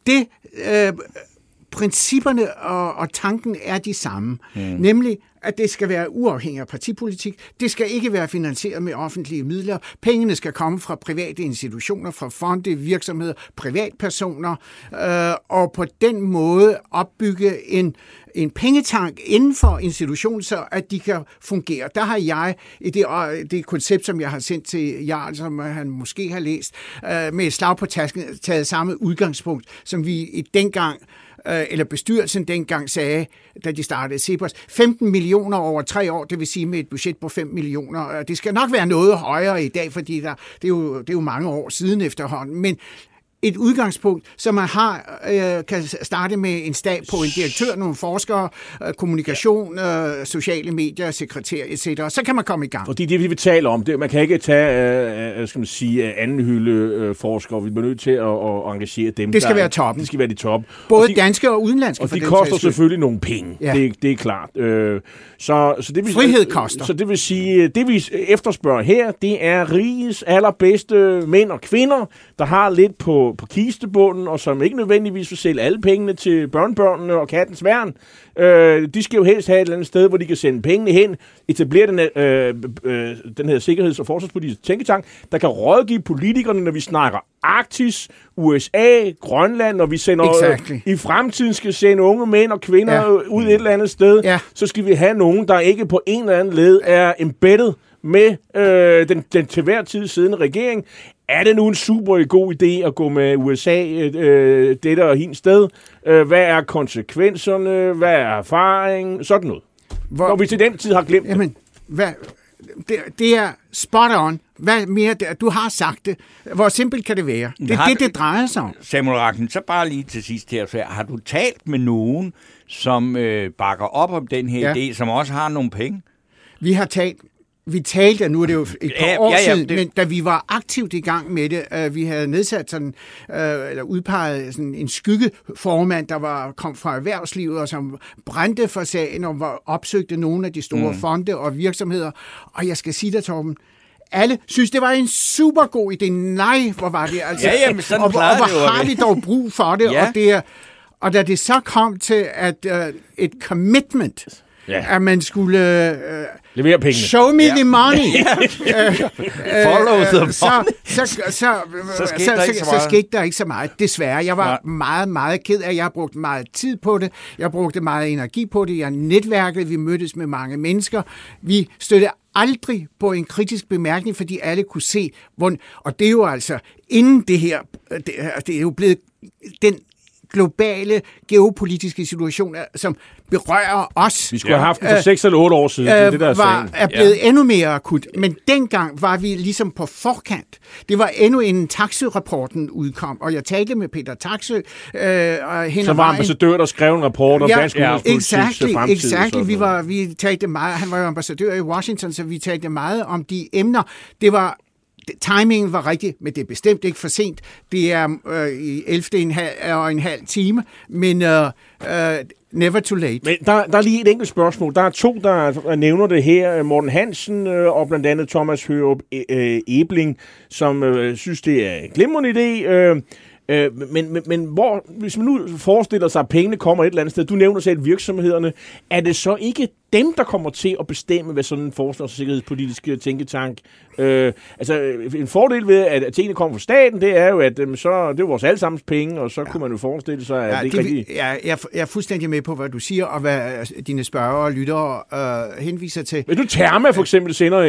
H: Principperne og tanken er de samme, nemlig at det skal være uafhængigt af partipolitik. Det skal ikke være finansieret med offentlige midler. Pengene skal komme fra private institutioner, fra fonde, virksomheder, privatpersoner, og på den måde opbygge en pengetank inden for institutionen, så at de kan fungere. Der har jeg i det koncept, som jeg har sendt til Jarl, som han måske har læst, med et slag på tasken, taget samme udgangspunkt, som vi i dengang eller bestyrelsen dengang sagde, da de startede CEPOS, 15 millioner over 3 år, det vil sige med et budget på 5 millioner. Det skal nok være noget højere i dag, fordi det er jo mange år siden efterhånden, men et udgangspunkt, som man kan starte med en stab på en direktør, nogle forskere, kommunikation, sociale medier, sekretær, etc. Så kan man komme i gang.
D: Fordi det, vi vil tale om, man kan ikke tage, skal man sige, anden hylde forskere. Vi bliver nødt til at engagere dem.
H: Det skal være toppen.
D: Det skal være de top.
H: Både danske og udenlandske.
D: Og de koster selvfølgelig nogle penge. Ja. Det er klart. Så det vil,
H: frihed koster.
D: Så det vil sige, det vi efterspørger her, det er rigets allerbedste mænd og kvinder, der har lidt på kistebunden, og som ikke nødvendigvis vil sælge alle pengene til børnebørnene og kattens værn. De skal jo helst have et eller andet sted, hvor de kan sende pengene hen, etablere den her sikkerheds- og forsvarspolitiske tænketank, der kan rådgive politikerne, når vi snakker Arktis, USA, Grønland, når vi sender i fremtiden skal sende unge mænd og kvinder ud et eller andet sted, så skal vi have nogen, der ikke på en eller anden led er embedded med den til hver tid siddende regering. Er det nu en super god idé at gå med USA dette og hin sted? Hvad er konsekvenserne? Hvad er erfaringen? Sådan noget. Når vi til den tid har glemt
H: det. Det er spot on. Hvad mere? Du har sagt det. Hvor simpelt kan det være? Det er det drejer sig om.
C: Samuel Rachlin, så bare lige til sidst her. Har du talt med nogen, som bakker op om den her idé, som også har nogle penge?
H: Vi har talt Vi talte, nu er det jo et par år siden, men da vi var aktivt i gang med det, vi havde nedsat sådan, eller udpeget sådan en skyggeformand, der kom fra erhvervslivet, og som brændte for sagen, og opsøgte nogle af de store fonde og virksomheder. Og jeg skal sige dig, Torben, alle synes, det var en super god idé. Nej, hvor var det altså.
C: Men sådan
H: og hvor har vi dog brug for det, og da det så kom til at et commitment, at man skulle
D: levere pengene.
H: Show me the money.
C: Follow the money.
H: Så skete der ikke så meget. Desværre. Jeg var meget, meget ked af. Jeg har brugt meget tid på det. Jeg brugte meget energi på det. Jeg netværkede. Vi mødtes med mange mennesker. Vi støttede aldrig på en kritisk bemærkning, fordi alle kunne se, og det er jo altså inden det her, det er jo blevet den globale geopolitiske situation, som berører os.
D: Vi skulle have haft den for 6 eller 8 år siden. Det
H: er blevet endnu mere akut. Men dengang var vi ligesom på forkant. Det var endnu inden Taksø-rapporten udkom, og jeg talte med Peter Taksø.
D: Som var ambassadør, der skrev en rapport om dansk udenrigspolitiks fremtid.
H: Exakt. Vi talte meget. Han var jo ambassadør i Washington, så vi talte meget om de emner. Timingen var rigtig, men det er bestemt ikke for sent. Det er i 11,5 time, men never too late.
D: Men der er lige et enkelt spørgsmål. Der er 2, der nævner det her. Morten Hansen og blandt andet Thomas Hørup Ebling, som synes, det er en glimrende idé. Men hvis man nu forestiller sig, at pengene kommer et eller andet sted, du nævner selv virksomhederne, er det så ikke dem, der kommer til at bestemme, hvad sådan en forsvars- og sikkerhedspolitisk tænketank? En fordel ved, at tingene kommer fra staten, det er jo, at så det er vores allesammens penge, og så kunne man jo forestille sig, at det ikke rigtigt...
H: Jeg er fuldstændig med på, hvad du siger, og hvad dine spørgere og lyttere henviser til.
D: Hvis du Therma for eksempel sender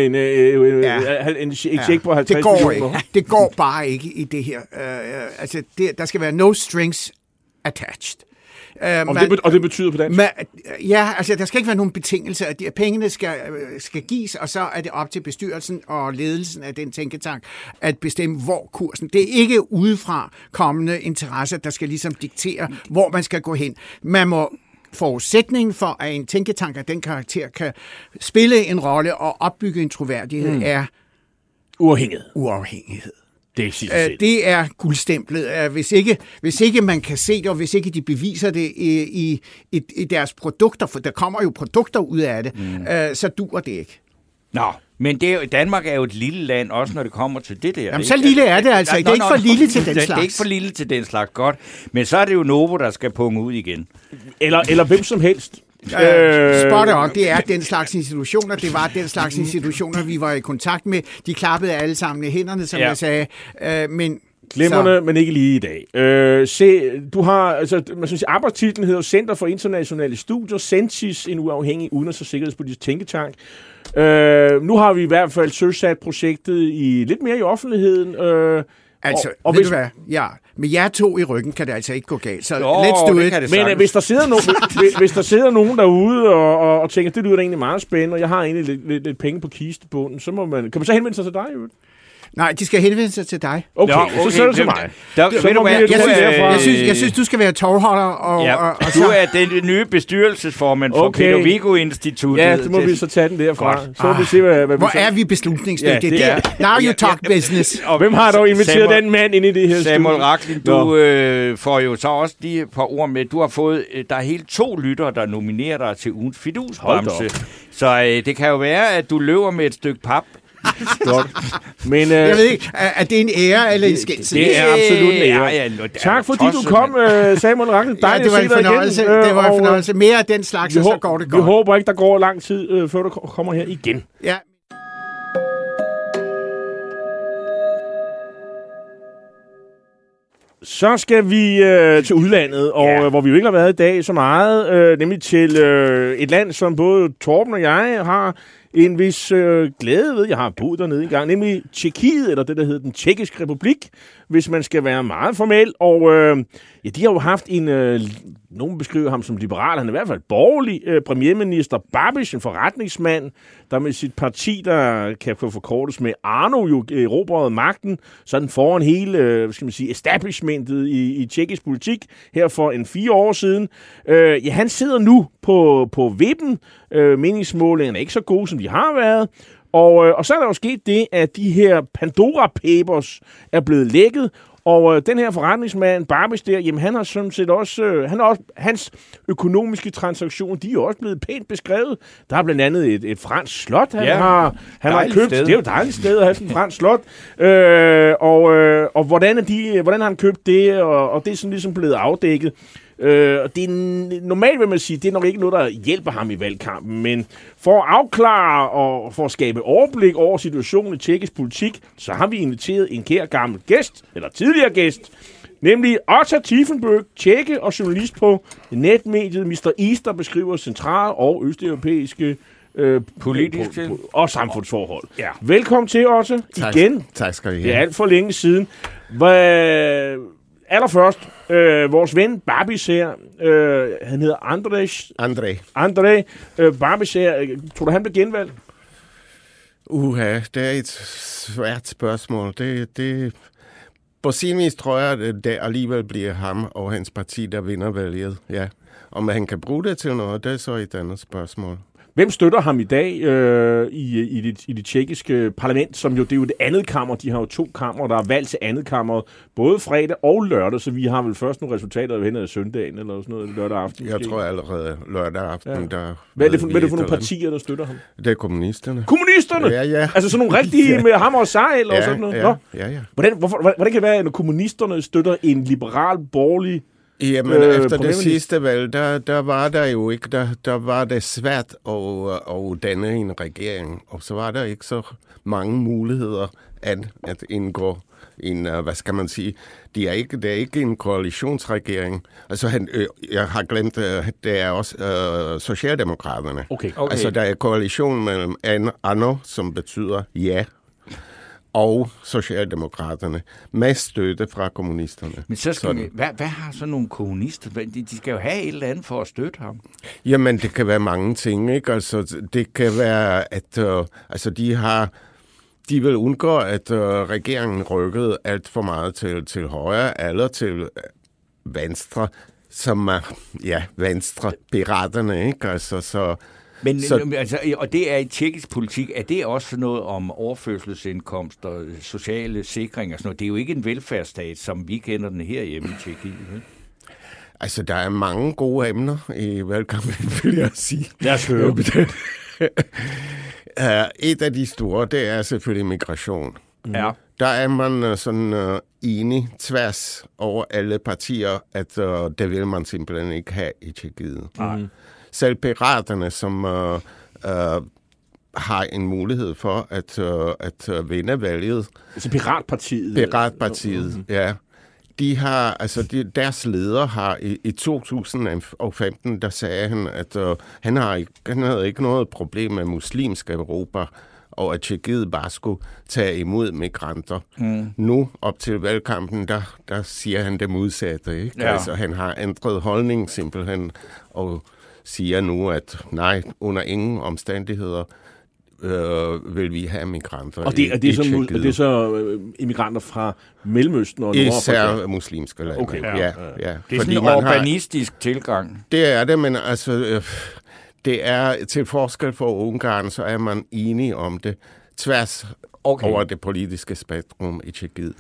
D: en check på 50 millioner.
H: Det går bare ikke i det her. Der skal være no strings attached.
D: Og det betyder på dansk?
H: Der skal ikke være nogen betingelser. Pengene skal gives, og så er det op til bestyrelsen og ledelsen af den tænketank at bestemme, hvor kursen. Det er ikke udefra kommende interesser, der skal ligesom diktere, hvor man skal gå hen. Forudsætningen for, at en tænketank af den karakter kan spille en rolle og opbygge en troværdighed, er uafhængighed. Det er guldstemplet. Hvis ikke man kan se det, og hvis ikke de beviser det i deres produkter, for der kommer jo produkter ud af det, så duer det ikke.
C: Nå, men Danmark er jo et lille land, også når det kommer til det der.
H: Jamen, så lille er det altså. Det er ikke for lille til den slags.
C: Det er ikke for lille til den slags, godt. Men så er det jo Novo, der skal punge ud igen.
D: Eller hvem som helst.
H: Spot on, det er den slags institutioner. Det var den slags institutioner, vi var i kontakt med. De klappede alle sammen i hænderne, som jeg sagde.
D: Glimrende, men ikke lige i dag. Du har, man synes, arbejdstitlen hedder Center for Internationale Studier, CENTIS, en uafhængig udenrigs- og sikkerhedspolitisk tænketank. Nu har vi i hvert fald søsat projektet lidt mere i offentligheden.
H: Og ved du hvad? Ja, med jer 2 i ryggen kan det altså ikke gå galt. Så let's do it.
D: Men hvis der sidder nogen derude og tænker, det lyder da egentlig meget spændende, og jeg har egentlig lidt penge på kistebunden, så kan man så henvende sig til dig?
H: Nej, de skal henvende sig til dig.
D: Okay, så er det til mig.
H: Jeg synes, du skal være tovholder.
C: Du er den nye bestyrelsesformand for Peter Viggo-instituttet.
D: Ja, det må vi så tage den derfra. Så må vi se, hvad
H: hvor er vi beslutningsdygtige? Ja, now you talk business.
D: Og hvem har dog inviteret den mand ind i det her
C: Samuel Rachlin, du får jo så også lige et par ord med. Du har fået, der er helt 2 lyttere, der nominerer dig til ugens fidusbamse. Så det kan jo være, at du løber med et stykke pap.
D: Men,
H: jeg ved ikke, er det en ære eller en skændsel?
D: Det er absolut en ære. Tak fordi du kom, Samuel Rachlin.
H: Det var en fornøjelse. Det var en fornøjelse. Mere af den slags, så går det godt.
D: Vi håber ikke, der går lang tid, før du kommer her igen.
H: Ja.
D: Så skal vi til udlandet, og hvor vi jo ikke har været i dag så meget, nemlig til et land, som både Torben og jeg har en vis glæde ved. Jeg har boet dernede en gang, nemlig Tjekkiet, eller det, der hedder den Tjekkiske Republik, hvis man skal være meget formel. Og de har jo haft nogen beskriver ham som liberal, han er i hvert fald borgerlig, premierminister Babiš, en forretningsmand, der med sit parti, der kan få forkortes med Arno, jo erobrede magten, sådan foran hele, establishmentet i tjekkisk politik, her for 4 år siden. Han sidder nu på vippen. Meningsmålingerne er ikke så gode, som de har været. Og så er der jo sket det, at de her Pandora Papers er blevet lækket, og den her forretningsmand, Barbis der, jamen han har sådan set også, hans økonomiske transaktioner, de er også blevet pænt beskrevet. Der er blandt andet et fransk slot, han har købt.
C: Sted.
D: Det er jo et dejligt sted at have sådan et fransk slot. Og hvordan har han købt det, og det er sådan ligesom blevet afdækket. Og det er normalt vil man sige, det er nok ikke noget, der hjælper ham i valgkampen, men for at afklare og for at skabe overblik over situationen i tjekkisk politik, så har vi inviteret en kær gammel gæst, eller tidligere gæst, nemlig Otta Tiefenbøk, tjekke og journalist på netmediet Mr. East, der beskriver central- og østeuropæiske
C: politiske
D: og samfundsforhold. Ja. Velkommen til også igen.
I: Tak skal I have.
D: Det er alt for længe siden. Allerførst, vores ven Barbis her, han hedder André Barbis her, tror du han blev genvalgt?
I: Det er et svært spørgsmål. Det på sin vis tror jeg, at det alligevel bliver ham og hans parti, der vinder valget. Ja. Om han kan bruge det til noget, det er så et andet spørgsmål.
D: Hvem støtter ham i dag i det tjekkiske parlament, som jo det er jo det andet kammer. De har jo 2 kammer, der er valgt til andet kammer, både fredag og lørdag, så vi har vel først nogle resultater hen ad søndagen eller sådan noget lørdag aften.
I: Jeg tror allerede lørdag aften, der...
D: Hvad er det for nogle partier, der støtter ham?
I: Det er kommunisterne.
D: Kommunisterne?
I: Ja.
D: Altså sådan nogle rigtige med hammer og sejl og sådan noget?
I: Ja.
D: Hvordan kan det være, at kommunisterne støtter en liberal, borgerlig...
I: Jamen, efter det sidste valg, der var der jo ikke, der var det svært at danne en regering, og så var der ikke så mange muligheder at indgå en, hvad skal man sige, det er ikke en koalitionsregering. Altså, jeg har glemt, det er også Socialdemokraterne.
D: Okay.
I: Altså, der er koalition mellem ANO, som betyder ja, og Socialdemokraterne, med støtte fra kommunisterne.
C: Men så skal hvad har så nogle kommunister? De skal jo have et eller andet for at støtte ham.
I: Jamen, det kan være mange ting, ikke? Altså, det kan være, at de vil undgå, at regeringen rykkede alt for meget til højre, eller til venstre, som er, venstre piraterne, ikke? Altså, så...
C: Men og det er i tjekkisk politik, er det også noget om overførselsindkomst og sociale sikring og sådan noget? Det er jo ikke en velfærdsstat, som vi kender den herhjemme i Tjekkiet.
I: Altså, der er mange gode emner i valgkampen, vil jeg sige.
D: Lad os høre.
I: Et af de store, det er selvfølgelig migration.
C: Ja.
I: Der er man sådan enig tværs over alle partier, at det vil man simpelthen ikke have i Tjekkiet. Selv piraterne, som har en mulighed for at vinde valget.
D: Altså Piratpartiet?
I: Piratpartiet, ja. De har, altså deres leder har i 2015, der sagde han, at han havde ikke noget problem med muslimsk Europa, og at Tjekkiet bare skulle tage imod migranter. Nu, op til valgkampen, der siger han det modsatte, ikke? Ja. Altså, han har ændret holdning simpelthen, og siger nu, at nej, under ingen omstændigheder vil vi have migranter.
D: Og det er så immigranter fra Mellemøsten og Nordafrika?
I: Især muslimske lande.
D: Okay.
I: Ja.
C: Det er sådan en urbanistisk tilgang.
I: Det er det, men altså, det er til forskel for Ungarn, så er man enige om det tværs over det politiske spektrum i Tjekkiet.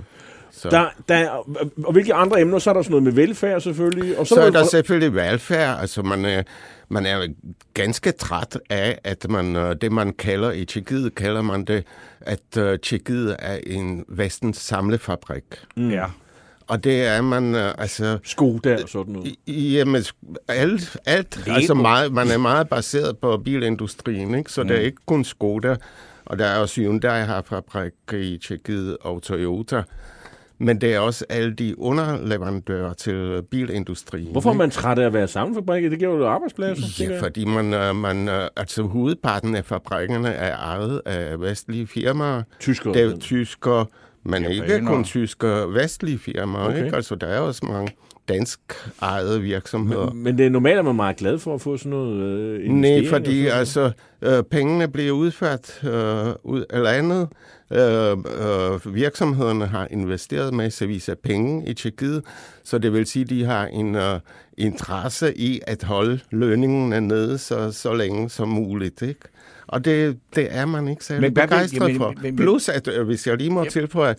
I: Og hvilke andre emner? Så er der sådan noget med velfærd selvfølgelig. Og så er der selvfølgelig velfærd. Altså man er ganske træt af, at det man kalder i Tjekkiet, kalder man det, at Tjekkiet er en vestens samlefabrik.
C: Ja.
I: Og det er man, altså...
D: Skoda og sådan noget.
I: Jamen, alt. Altså man er meget baseret på bilindustrien, ikke? Så det er ikke kun Skoda. Og der er også Hyundai har fabrik i Tjekkiet og Toyota. Men det er også alle de underleverandører til bilindustrien.
D: Hvorfor er man træt af at være sammenfabrik? Det giver jo arbejdspladser.
I: Ja, fordi altså hovedparten af fabrikkerne er ejet af vestlige firmaer.
D: Tyskere.
I: Det er tyskere, men ikke kun tyskere, vestlige firmaer. Okay. Ikke? Altså der er også mange dansk ejede virksomheder.
D: Men det er normalt, at man er meget glad for at få sådan noget
I: Nej, fordi altså, pengene bliver udført ud af landet. Virksomhederne har investeret masservis af penge i Tjekkiet, så det vil sige, at de har en interesse i at holde lønningen nede så længe som muligt, ikke? Og det er man ikke særlig begejstret for. Plus, at, hvis jeg lige må tilføje,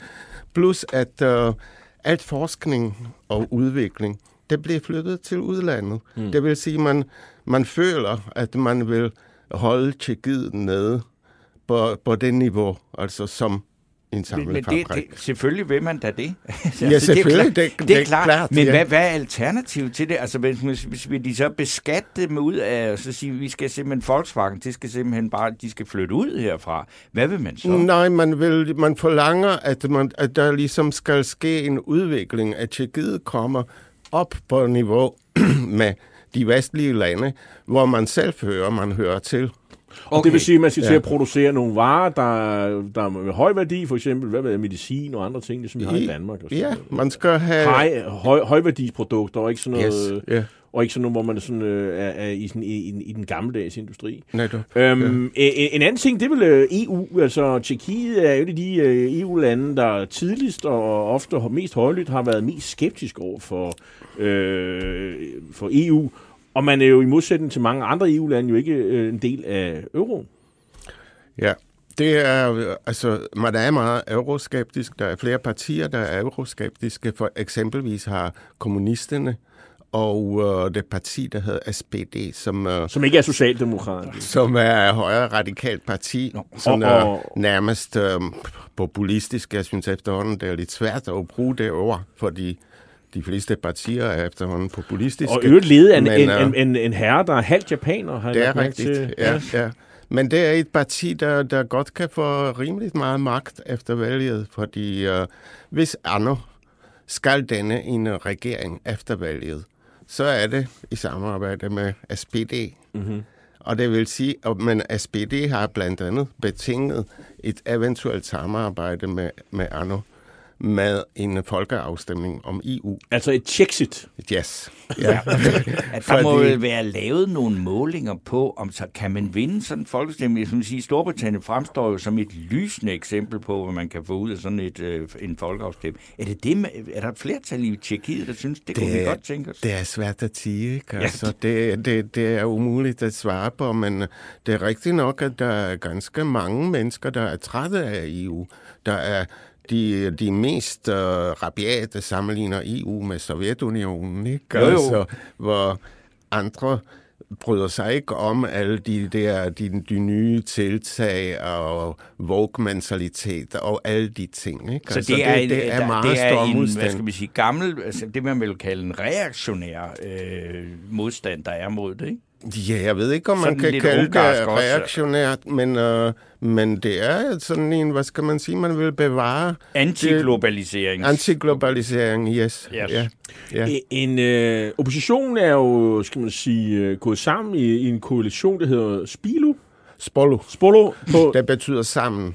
I: alt forskning og udvikling, det bliver flyttet til udlandet. Det vil sige, at man føler, at man vil holde Tjekkiet nede på det niveau, altså som en samlet fabrik.
C: Selvfølgelig vil man da det.
I: Ja, selvfølgelig.
C: Det er klart. Men hvad er alternativet til det? Altså, hvis vi de så beskatte dem ud af, så siger vi skal simpelthen Volkswagen, det skal simpelthen bare, de skal flytte ud herfra. Hvad vil man så?
I: Nej, man forlanger, at der ligesom skal ske en udvikling, at Tjekkiet kommer op på niveau med de vestlige lande, hvor man selv hører til.
D: Okay. Det vil sige, at man skal til at producere nogle varer, der er med høj værdi, for eksempel medicin og andre ting, som vi har i Danmark.
I: Ja, man skal have
D: højværdiprodukter, og ikke sådan noget, og ikke sådan noget, hvor man sådan, er i den gammeldags industri. En anden ting, det er vel EU. Altså, Tjekkiet er jo de EU-lande, der tidligst og ofte mest højlydt har været mest skeptisk over for EU. Og man er jo i modsætning til mange andre EU-lande jo ikke en del af euroen.
I: Ja, det er, altså, man er meget euroskeptisk. Der er flere partier, der er euroskeptiske. For eksempelvis har kommunisterne og det parti, der hedder SPD, som
D: ikke er socialdemokratisk.
I: Som er et højere radikalt parti, som er nærmest populistisk. Jeg synes efterhånden, det er lidt svært at bruge det ord, fordi de fleste partier er efterhånden populistiske.
D: Og øvrigt ledet en herre, der er halvt japaner.
I: Det er rigtigt, ja. Men det er et parti, der godt kan få rimelig meget magt efter valget, fordi hvis Anno skal danne en regering efter valget, så er det i samarbejde med SPD. Mm-hmm. Og det vil sige, at SPD har blandt andet betinget et eventuelt samarbejde med Anno med en folkeafstemning om EU.
D: Altså et Tjeksit?
I: Yes. Ja.
C: Der må jo være lavet nogle målinger på, om så kan man vinde sådan en folkeafstemning. Som siger, Storbritannien fremstår jo som et lysende eksempel på, hvad man kan få ud af sådan en folkeafstemning. Er der et flertal i Tjekkiet, der synes, det kunne vi godt tænke os?
I: Det er svært at sige, ikke? Altså, det er umuligt at svare på, men det er rigtigt nok, at der er ganske mange mennesker, der er trætte af EU. Der er de mest rabiate sammenligner EU med Sovjetunionen, ikke?
C: Jo.
I: Altså, hvor andre bryder sig ikke om alle de nye tiltag og woke-mentalitet og alle de ting, ikke?
C: Så
I: altså,
C: det er
I: meget stor modstand.
C: Hvad skal vi sige, gammel, altså det man vil kalde en reaktionær modstand, der er mod det, ikke?
I: Ja, jeg ved ikke, om man kan kalde det reaktionært, men det er sådan en, hvad skal man sige, man vil bevare.
C: Antiglobalisering,
I: yes. Ja.
D: En opposition er jo, skal man sige, gået sammen i en koalition, der hedder Spilo.
I: Spolo. Det betyder sammen.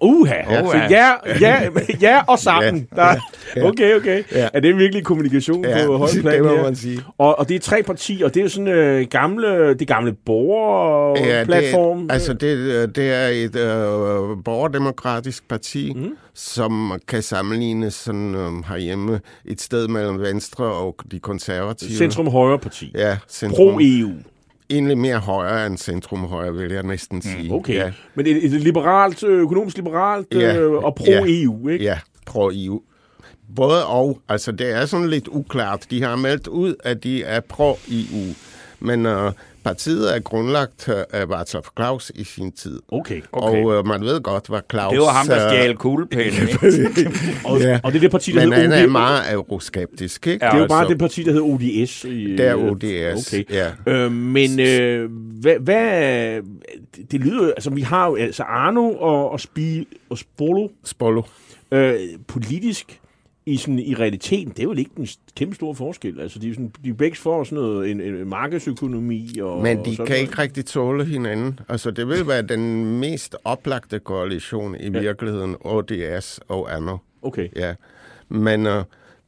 D: Ja og sammen. Ja. Okay. Ja. Er det virkelig kommunikation på højt plan?
I: Det må man sige.
D: Og det er 3 partier, og det er jo sådan gamle borgerplatform.
I: Det er et borgerdemokratisk parti, som kan sammenlignes sådan, herhjemme et sted mellem Venstre og de konservative.
D: Centrum-højre parti.
I: Ja,
D: pro-EU.
I: Egentlig mere højre end centrum-højre, vil jeg næsten sige.
D: Okay, ja. Men et liberalt, økonomisk liberalt og pro-EU, ikke?
I: Ja, pro-EU. Både og. Altså, det er sådan lidt uklart. De har meldt ud, at de er pro-EU. Men partiet er grundlagt af Václav Klaus i sin tid.
D: Okay.
I: Og man ved godt, hvad Klaus...
C: Det var ham, der stjal kuglepinden, ikke?
D: og det er det parti, der hedder
I: ODS. Men han er meget euroskeptisk, ikke?
D: Det er jo bare det parti, der hedder ODS.
I: Det er ODS,
D: okay. Ja. Men hvad... Det lyder... Altså, vi har jo altså Arno og Spolo. Politisk... I realiteten, det er jo ikke en kæmpe stor forskel. Altså, de er begge for sådan noget, en markedsøkonomi.
I: Men de kan ikke rigtig tåle hinanden. Altså, det vil være den mest oplagte koalition i virkeligheden, ODS og Anno.
D: Okay.
I: Ja. Men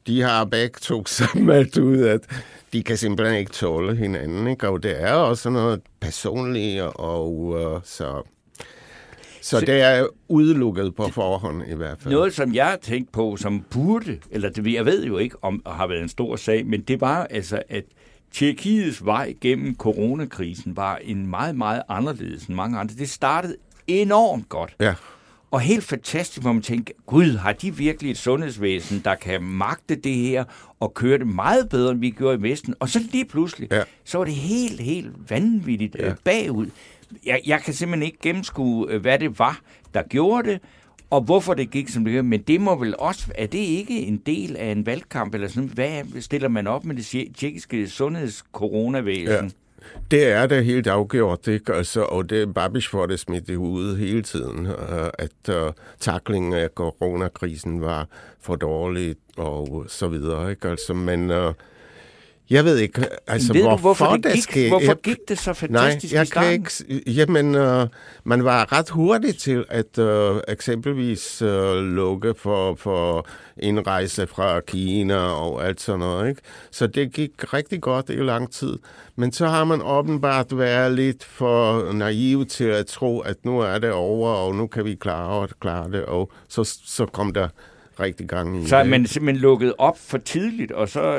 I: de har begge to meldt ud, at de kan simpelthen ikke tåle hinanden, ikke? Og det er også noget personligt, og så det er udelukket på forhånd i hvert fald.
C: Noget, som jeg har tænkt på, som burde, eller det, jeg ved jo ikke, om har været en stor sag, men det var altså, at Tjekkiets vej gennem coronakrisen var en meget, meget anderledes end mange andre. Det startede enormt godt.
I: Ja.
C: Og helt fantastisk, hvor man tænker, gud, har de virkelig et sundhedsvæsen, der kan magte det her, og køre det meget bedre, end vi gjorde i Vesten? Og så lige pludselig, så var det helt vanvittigt bagud. Jeg kan simpelthen ikke gennemskue, hvad det var, der gjorde det, og hvorfor det gik som det gjorde. Men det må vel også, er det ikke en del af en valgkamp, eller sådan, hvad stiller man op med det tjekkiske sundhedskoronavæsen? Ja.
I: Det er det helt afgjort, ikke? Altså, og det Babiš får det smidt i hovedet hele tiden, at taklingen af coronakrisen var for dårlig og så videre, ikke? Altså, men jeg ved ikke, altså,
C: hvorfor gik det så fantastisk i starten?
I: Jamen, man var ret hurtig til at eksempelvis lukke for indrejse fra Kina og alt sådan noget, ikke? Så det gik rigtig godt i lang tid. Men så har man åbenbart været lidt for naiv til at tro, at nu er det over, og nu kan vi klare det, og så kom der rigtig gang i.
C: Så er man simpelthen lukket op for tidligt, og så...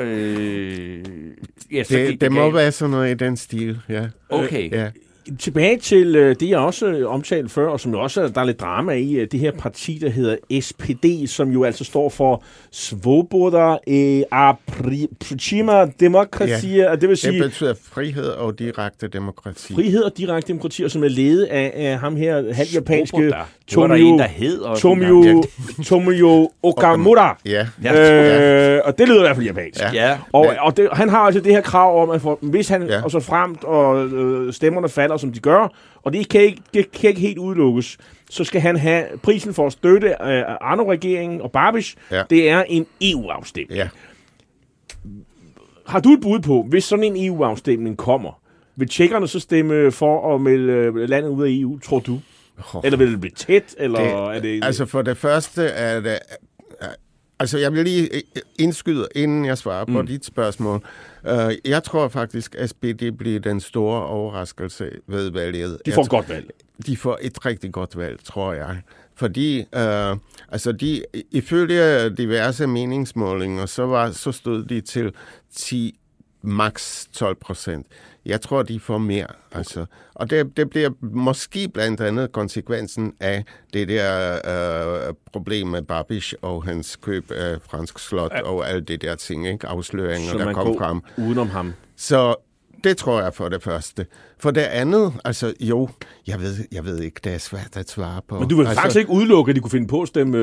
I: det må være sådan noget i den stil, ja.
C: Okay.
D: Ja. Tilbage til det, jeg også omtalte før, og som jo også der er lidt drama i, det her parti, der hedder SPD, som jo altså står for Svoboda a Prima Demokratia, og det vil sige...
I: Det betyder frihed og direkte demokrati.
D: Frihed og direkte demokrati, og som er ledet af ham her halvjapanske Tomio Okamura.
I: Ja.
D: Og det lyder i hvert fald japansk.
C: Ja.
D: Og han har altså det her krav om, at hvis han og så fremt og stemmerne falder, som de gør, og det kan ikke helt udelukkes, så skal han have prisen for at støtte Arno-regeringen og Babiš. Ja. Det er en EU-afstemning. Ja. Har du et bud på, hvis sådan en EU-afstemning kommer, vil tjekkerne så stemme for at melde landet ud af EU, tror du? Eller vil det blive tæt? Eller er det...
I: Altså for det første er det... Altså, jeg vil lige indskyde, inden jeg svarer på dit spørgsmål. Jeg tror faktisk, at SPD bliver den store overraskelse ved valget.
D: De får et godt valg.
I: De får et rigtig godt valg, tror jeg. Fordi, ifølge diverse meningsmålinger, så stod de til 10, max 12%. Jeg tror, de får mere. Altså. Og det bliver måske blandt andet konsekvensen af det der problem med Babiš og hans køb af fransk slot og alt det der ting, ikke? Afsløringer, der kom frem.
D: Udenom ham.
I: Så det tror jeg for det første. For det andet, altså jo, jeg ved ikke, det er svært at svare på.
D: Men du vil faktisk ikke udelukke, at de kunne finde på at stemme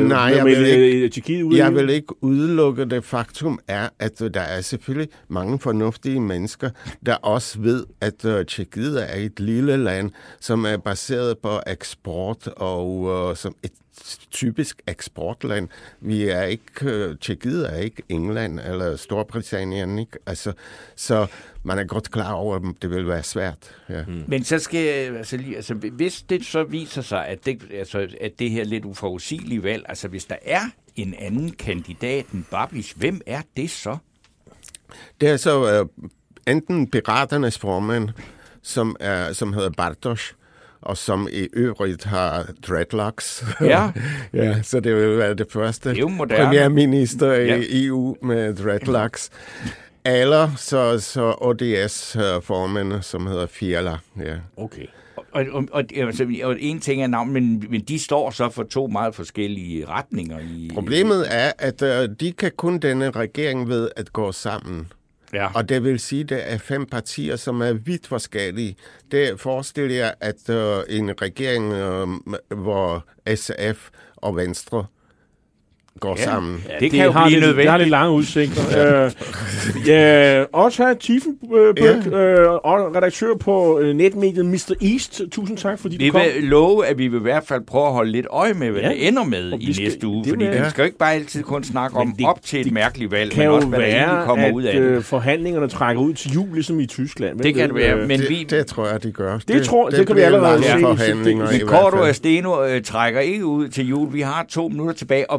I: jeg vil ikke udelukke det. Faktum er, at der er selvfølgelig mange fornuftige mennesker, der også ved, at Tjekkiet er et lille land, som er baseret på eksport og som et typisk eksportland. Vi er ikke, Tjekkiet er ikke England eller Storbritannien, ikke? Altså, så man er godt klar over, at det vil være svært. Ja.
C: Men så skal hvis det så viser sig, at det her lidt uforudsigelige valg, altså hvis der er en anden kandidat end Babiš, hvem er det så?
I: Det er så enten Piraternes formand, som hedder Bartoš, og som i øvrigt har dreadlocks.
C: Ja.
I: Ja, så det vil være det første premierminister i EU med dreadlocks. Eller så ODS-formanden, som hedder Fiala. Ja.
C: Okay. Og en ting er navn, men de står så for to meget forskellige retninger.
I: Problemet er, at de kan kun denne regering ved at gå sammen. Ja. Og det vil sige, at det er 5 partier, som er vidt forskellige. Det forestiller jeg, at en regering, hvor SF og Venstre går sammen.
C: Ja, det kan jo blive nødvendigt.
D: Det har lidt lange udsigter. Også her Tiefenbøk, redaktør på netmediet Mr. East. Tusind tak, fordi du kom.
C: Vi vil love, at vi vil i hvert fald prøve at holde lidt øje med, hvad det ender med i næste uge. Fordi vi skal jo ikke bare altid kun snakke om op til et mærkeligt valg, men også, hvad der egentlig kommer ud af det.
D: At forhandlingerne trækker ud til jul, ligesom i Tyskland.
C: Det kan det være, men
I: det tror jeg, de gør.
D: Det kan vi allerede se.
C: Korto og Steno trækker ikke ud til jul. Vi har 2 minutter tilbage, og vi har en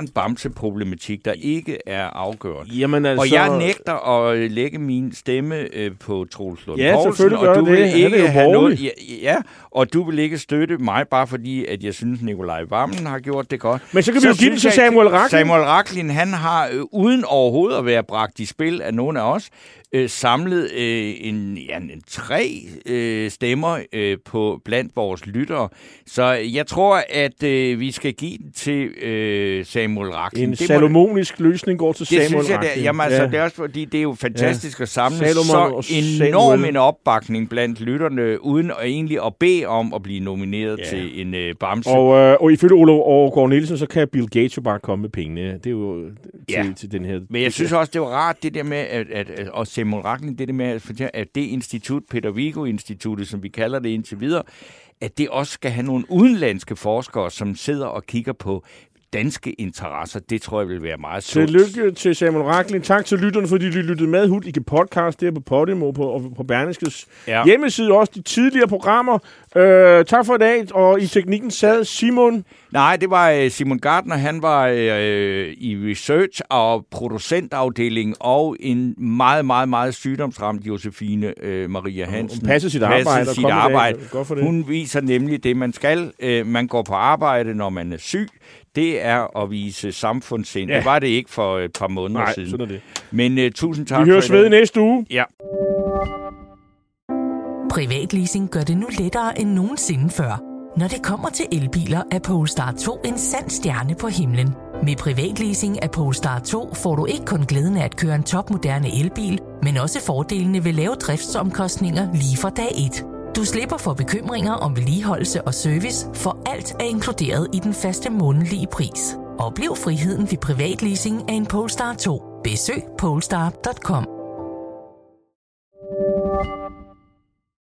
C: en bamseproblematik, der ikke er afgørende.
D: Jamen altså...
C: Og jeg nægter at lægge min stemme på Troels Lund
D: Poulsen,
C: selvfølgelig gør
D: og du vil ikke have noget...
C: Ja, og du vil ikke støtte mig, bare fordi, at jeg synes, Nikolaj Wammen har gjort det godt.
D: Men så kan vi jo give det til Samuel Rachlin.
C: Samuel Rachlin, han har uden overhovedet at være bragt i spil af nogen af os, samlet tre stemmer på blandt vores lyttere. Så jeg tror, at vi skal give den til Samuel Rachlin.
D: En salomonisk løsning går til Samuel
C: Rachlin. Jamen altså, det er også fordi, det er jo fantastisk at samle så enorm en opbakning blandt lytterne, uden egentlig at bede om at blive nomineret til en bamse.
D: Og ifølge Ole Overgaard Nielsen, så kan Bill Gates jo bare komme med pengene. Det er jo til den her...
C: Men jeg synes også, det var rart, det der med, at Samuel Rachlin, det der med at fortælle, at det institut, Peter Viggo-instituttet, som vi kalder det indtil videre, at det også skal have nogle udenlandske forskere, som sidder og kigger på danske interesser. Det tror jeg vil være meget sundt.
D: Tillykke til Samuel Rachlin. Tak til lytterne, fordi de lyttede med. I kan podcast der på Podimo og på Berlingskes hjemmeside. Også de tidligere programmer. Tak for i dag. Og i teknikken sad Simon...
C: Nej, det var Simon Gardner. Han var i research- og producentafdelingen og en meget, meget, meget sygdomsramt Josefine Maria Hansen.
D: Hun passer sit arbejde.
C: Hun viser nemlig det, man skal. Man går på arbejde, når man er syg. Det er at vise samfundssind. Det var det ikke for et par måneder siden.
D: Sådan er det.
C: Men tusind tak.
D: Vi høres ved næste uge.
C: Ja.
A: Privatleasing gør det nu lettere end nogensinde før. Når det kommer til elbiler, er Polestar 2 en sand stjerne på himlen. Med privatleasing af Polestar 2 får du ikke kun glæden af at køre en topmoderne elbil, men også fordelene ved lave driftsomkostninger lige fra dag 1. Du slipper for bekymringer om vedligeholdelse og service, for alt er inkluderet i den faste månedlige pris. Oplev friheden ved privatleasing af en Polestar 2. Besøg polestar.com.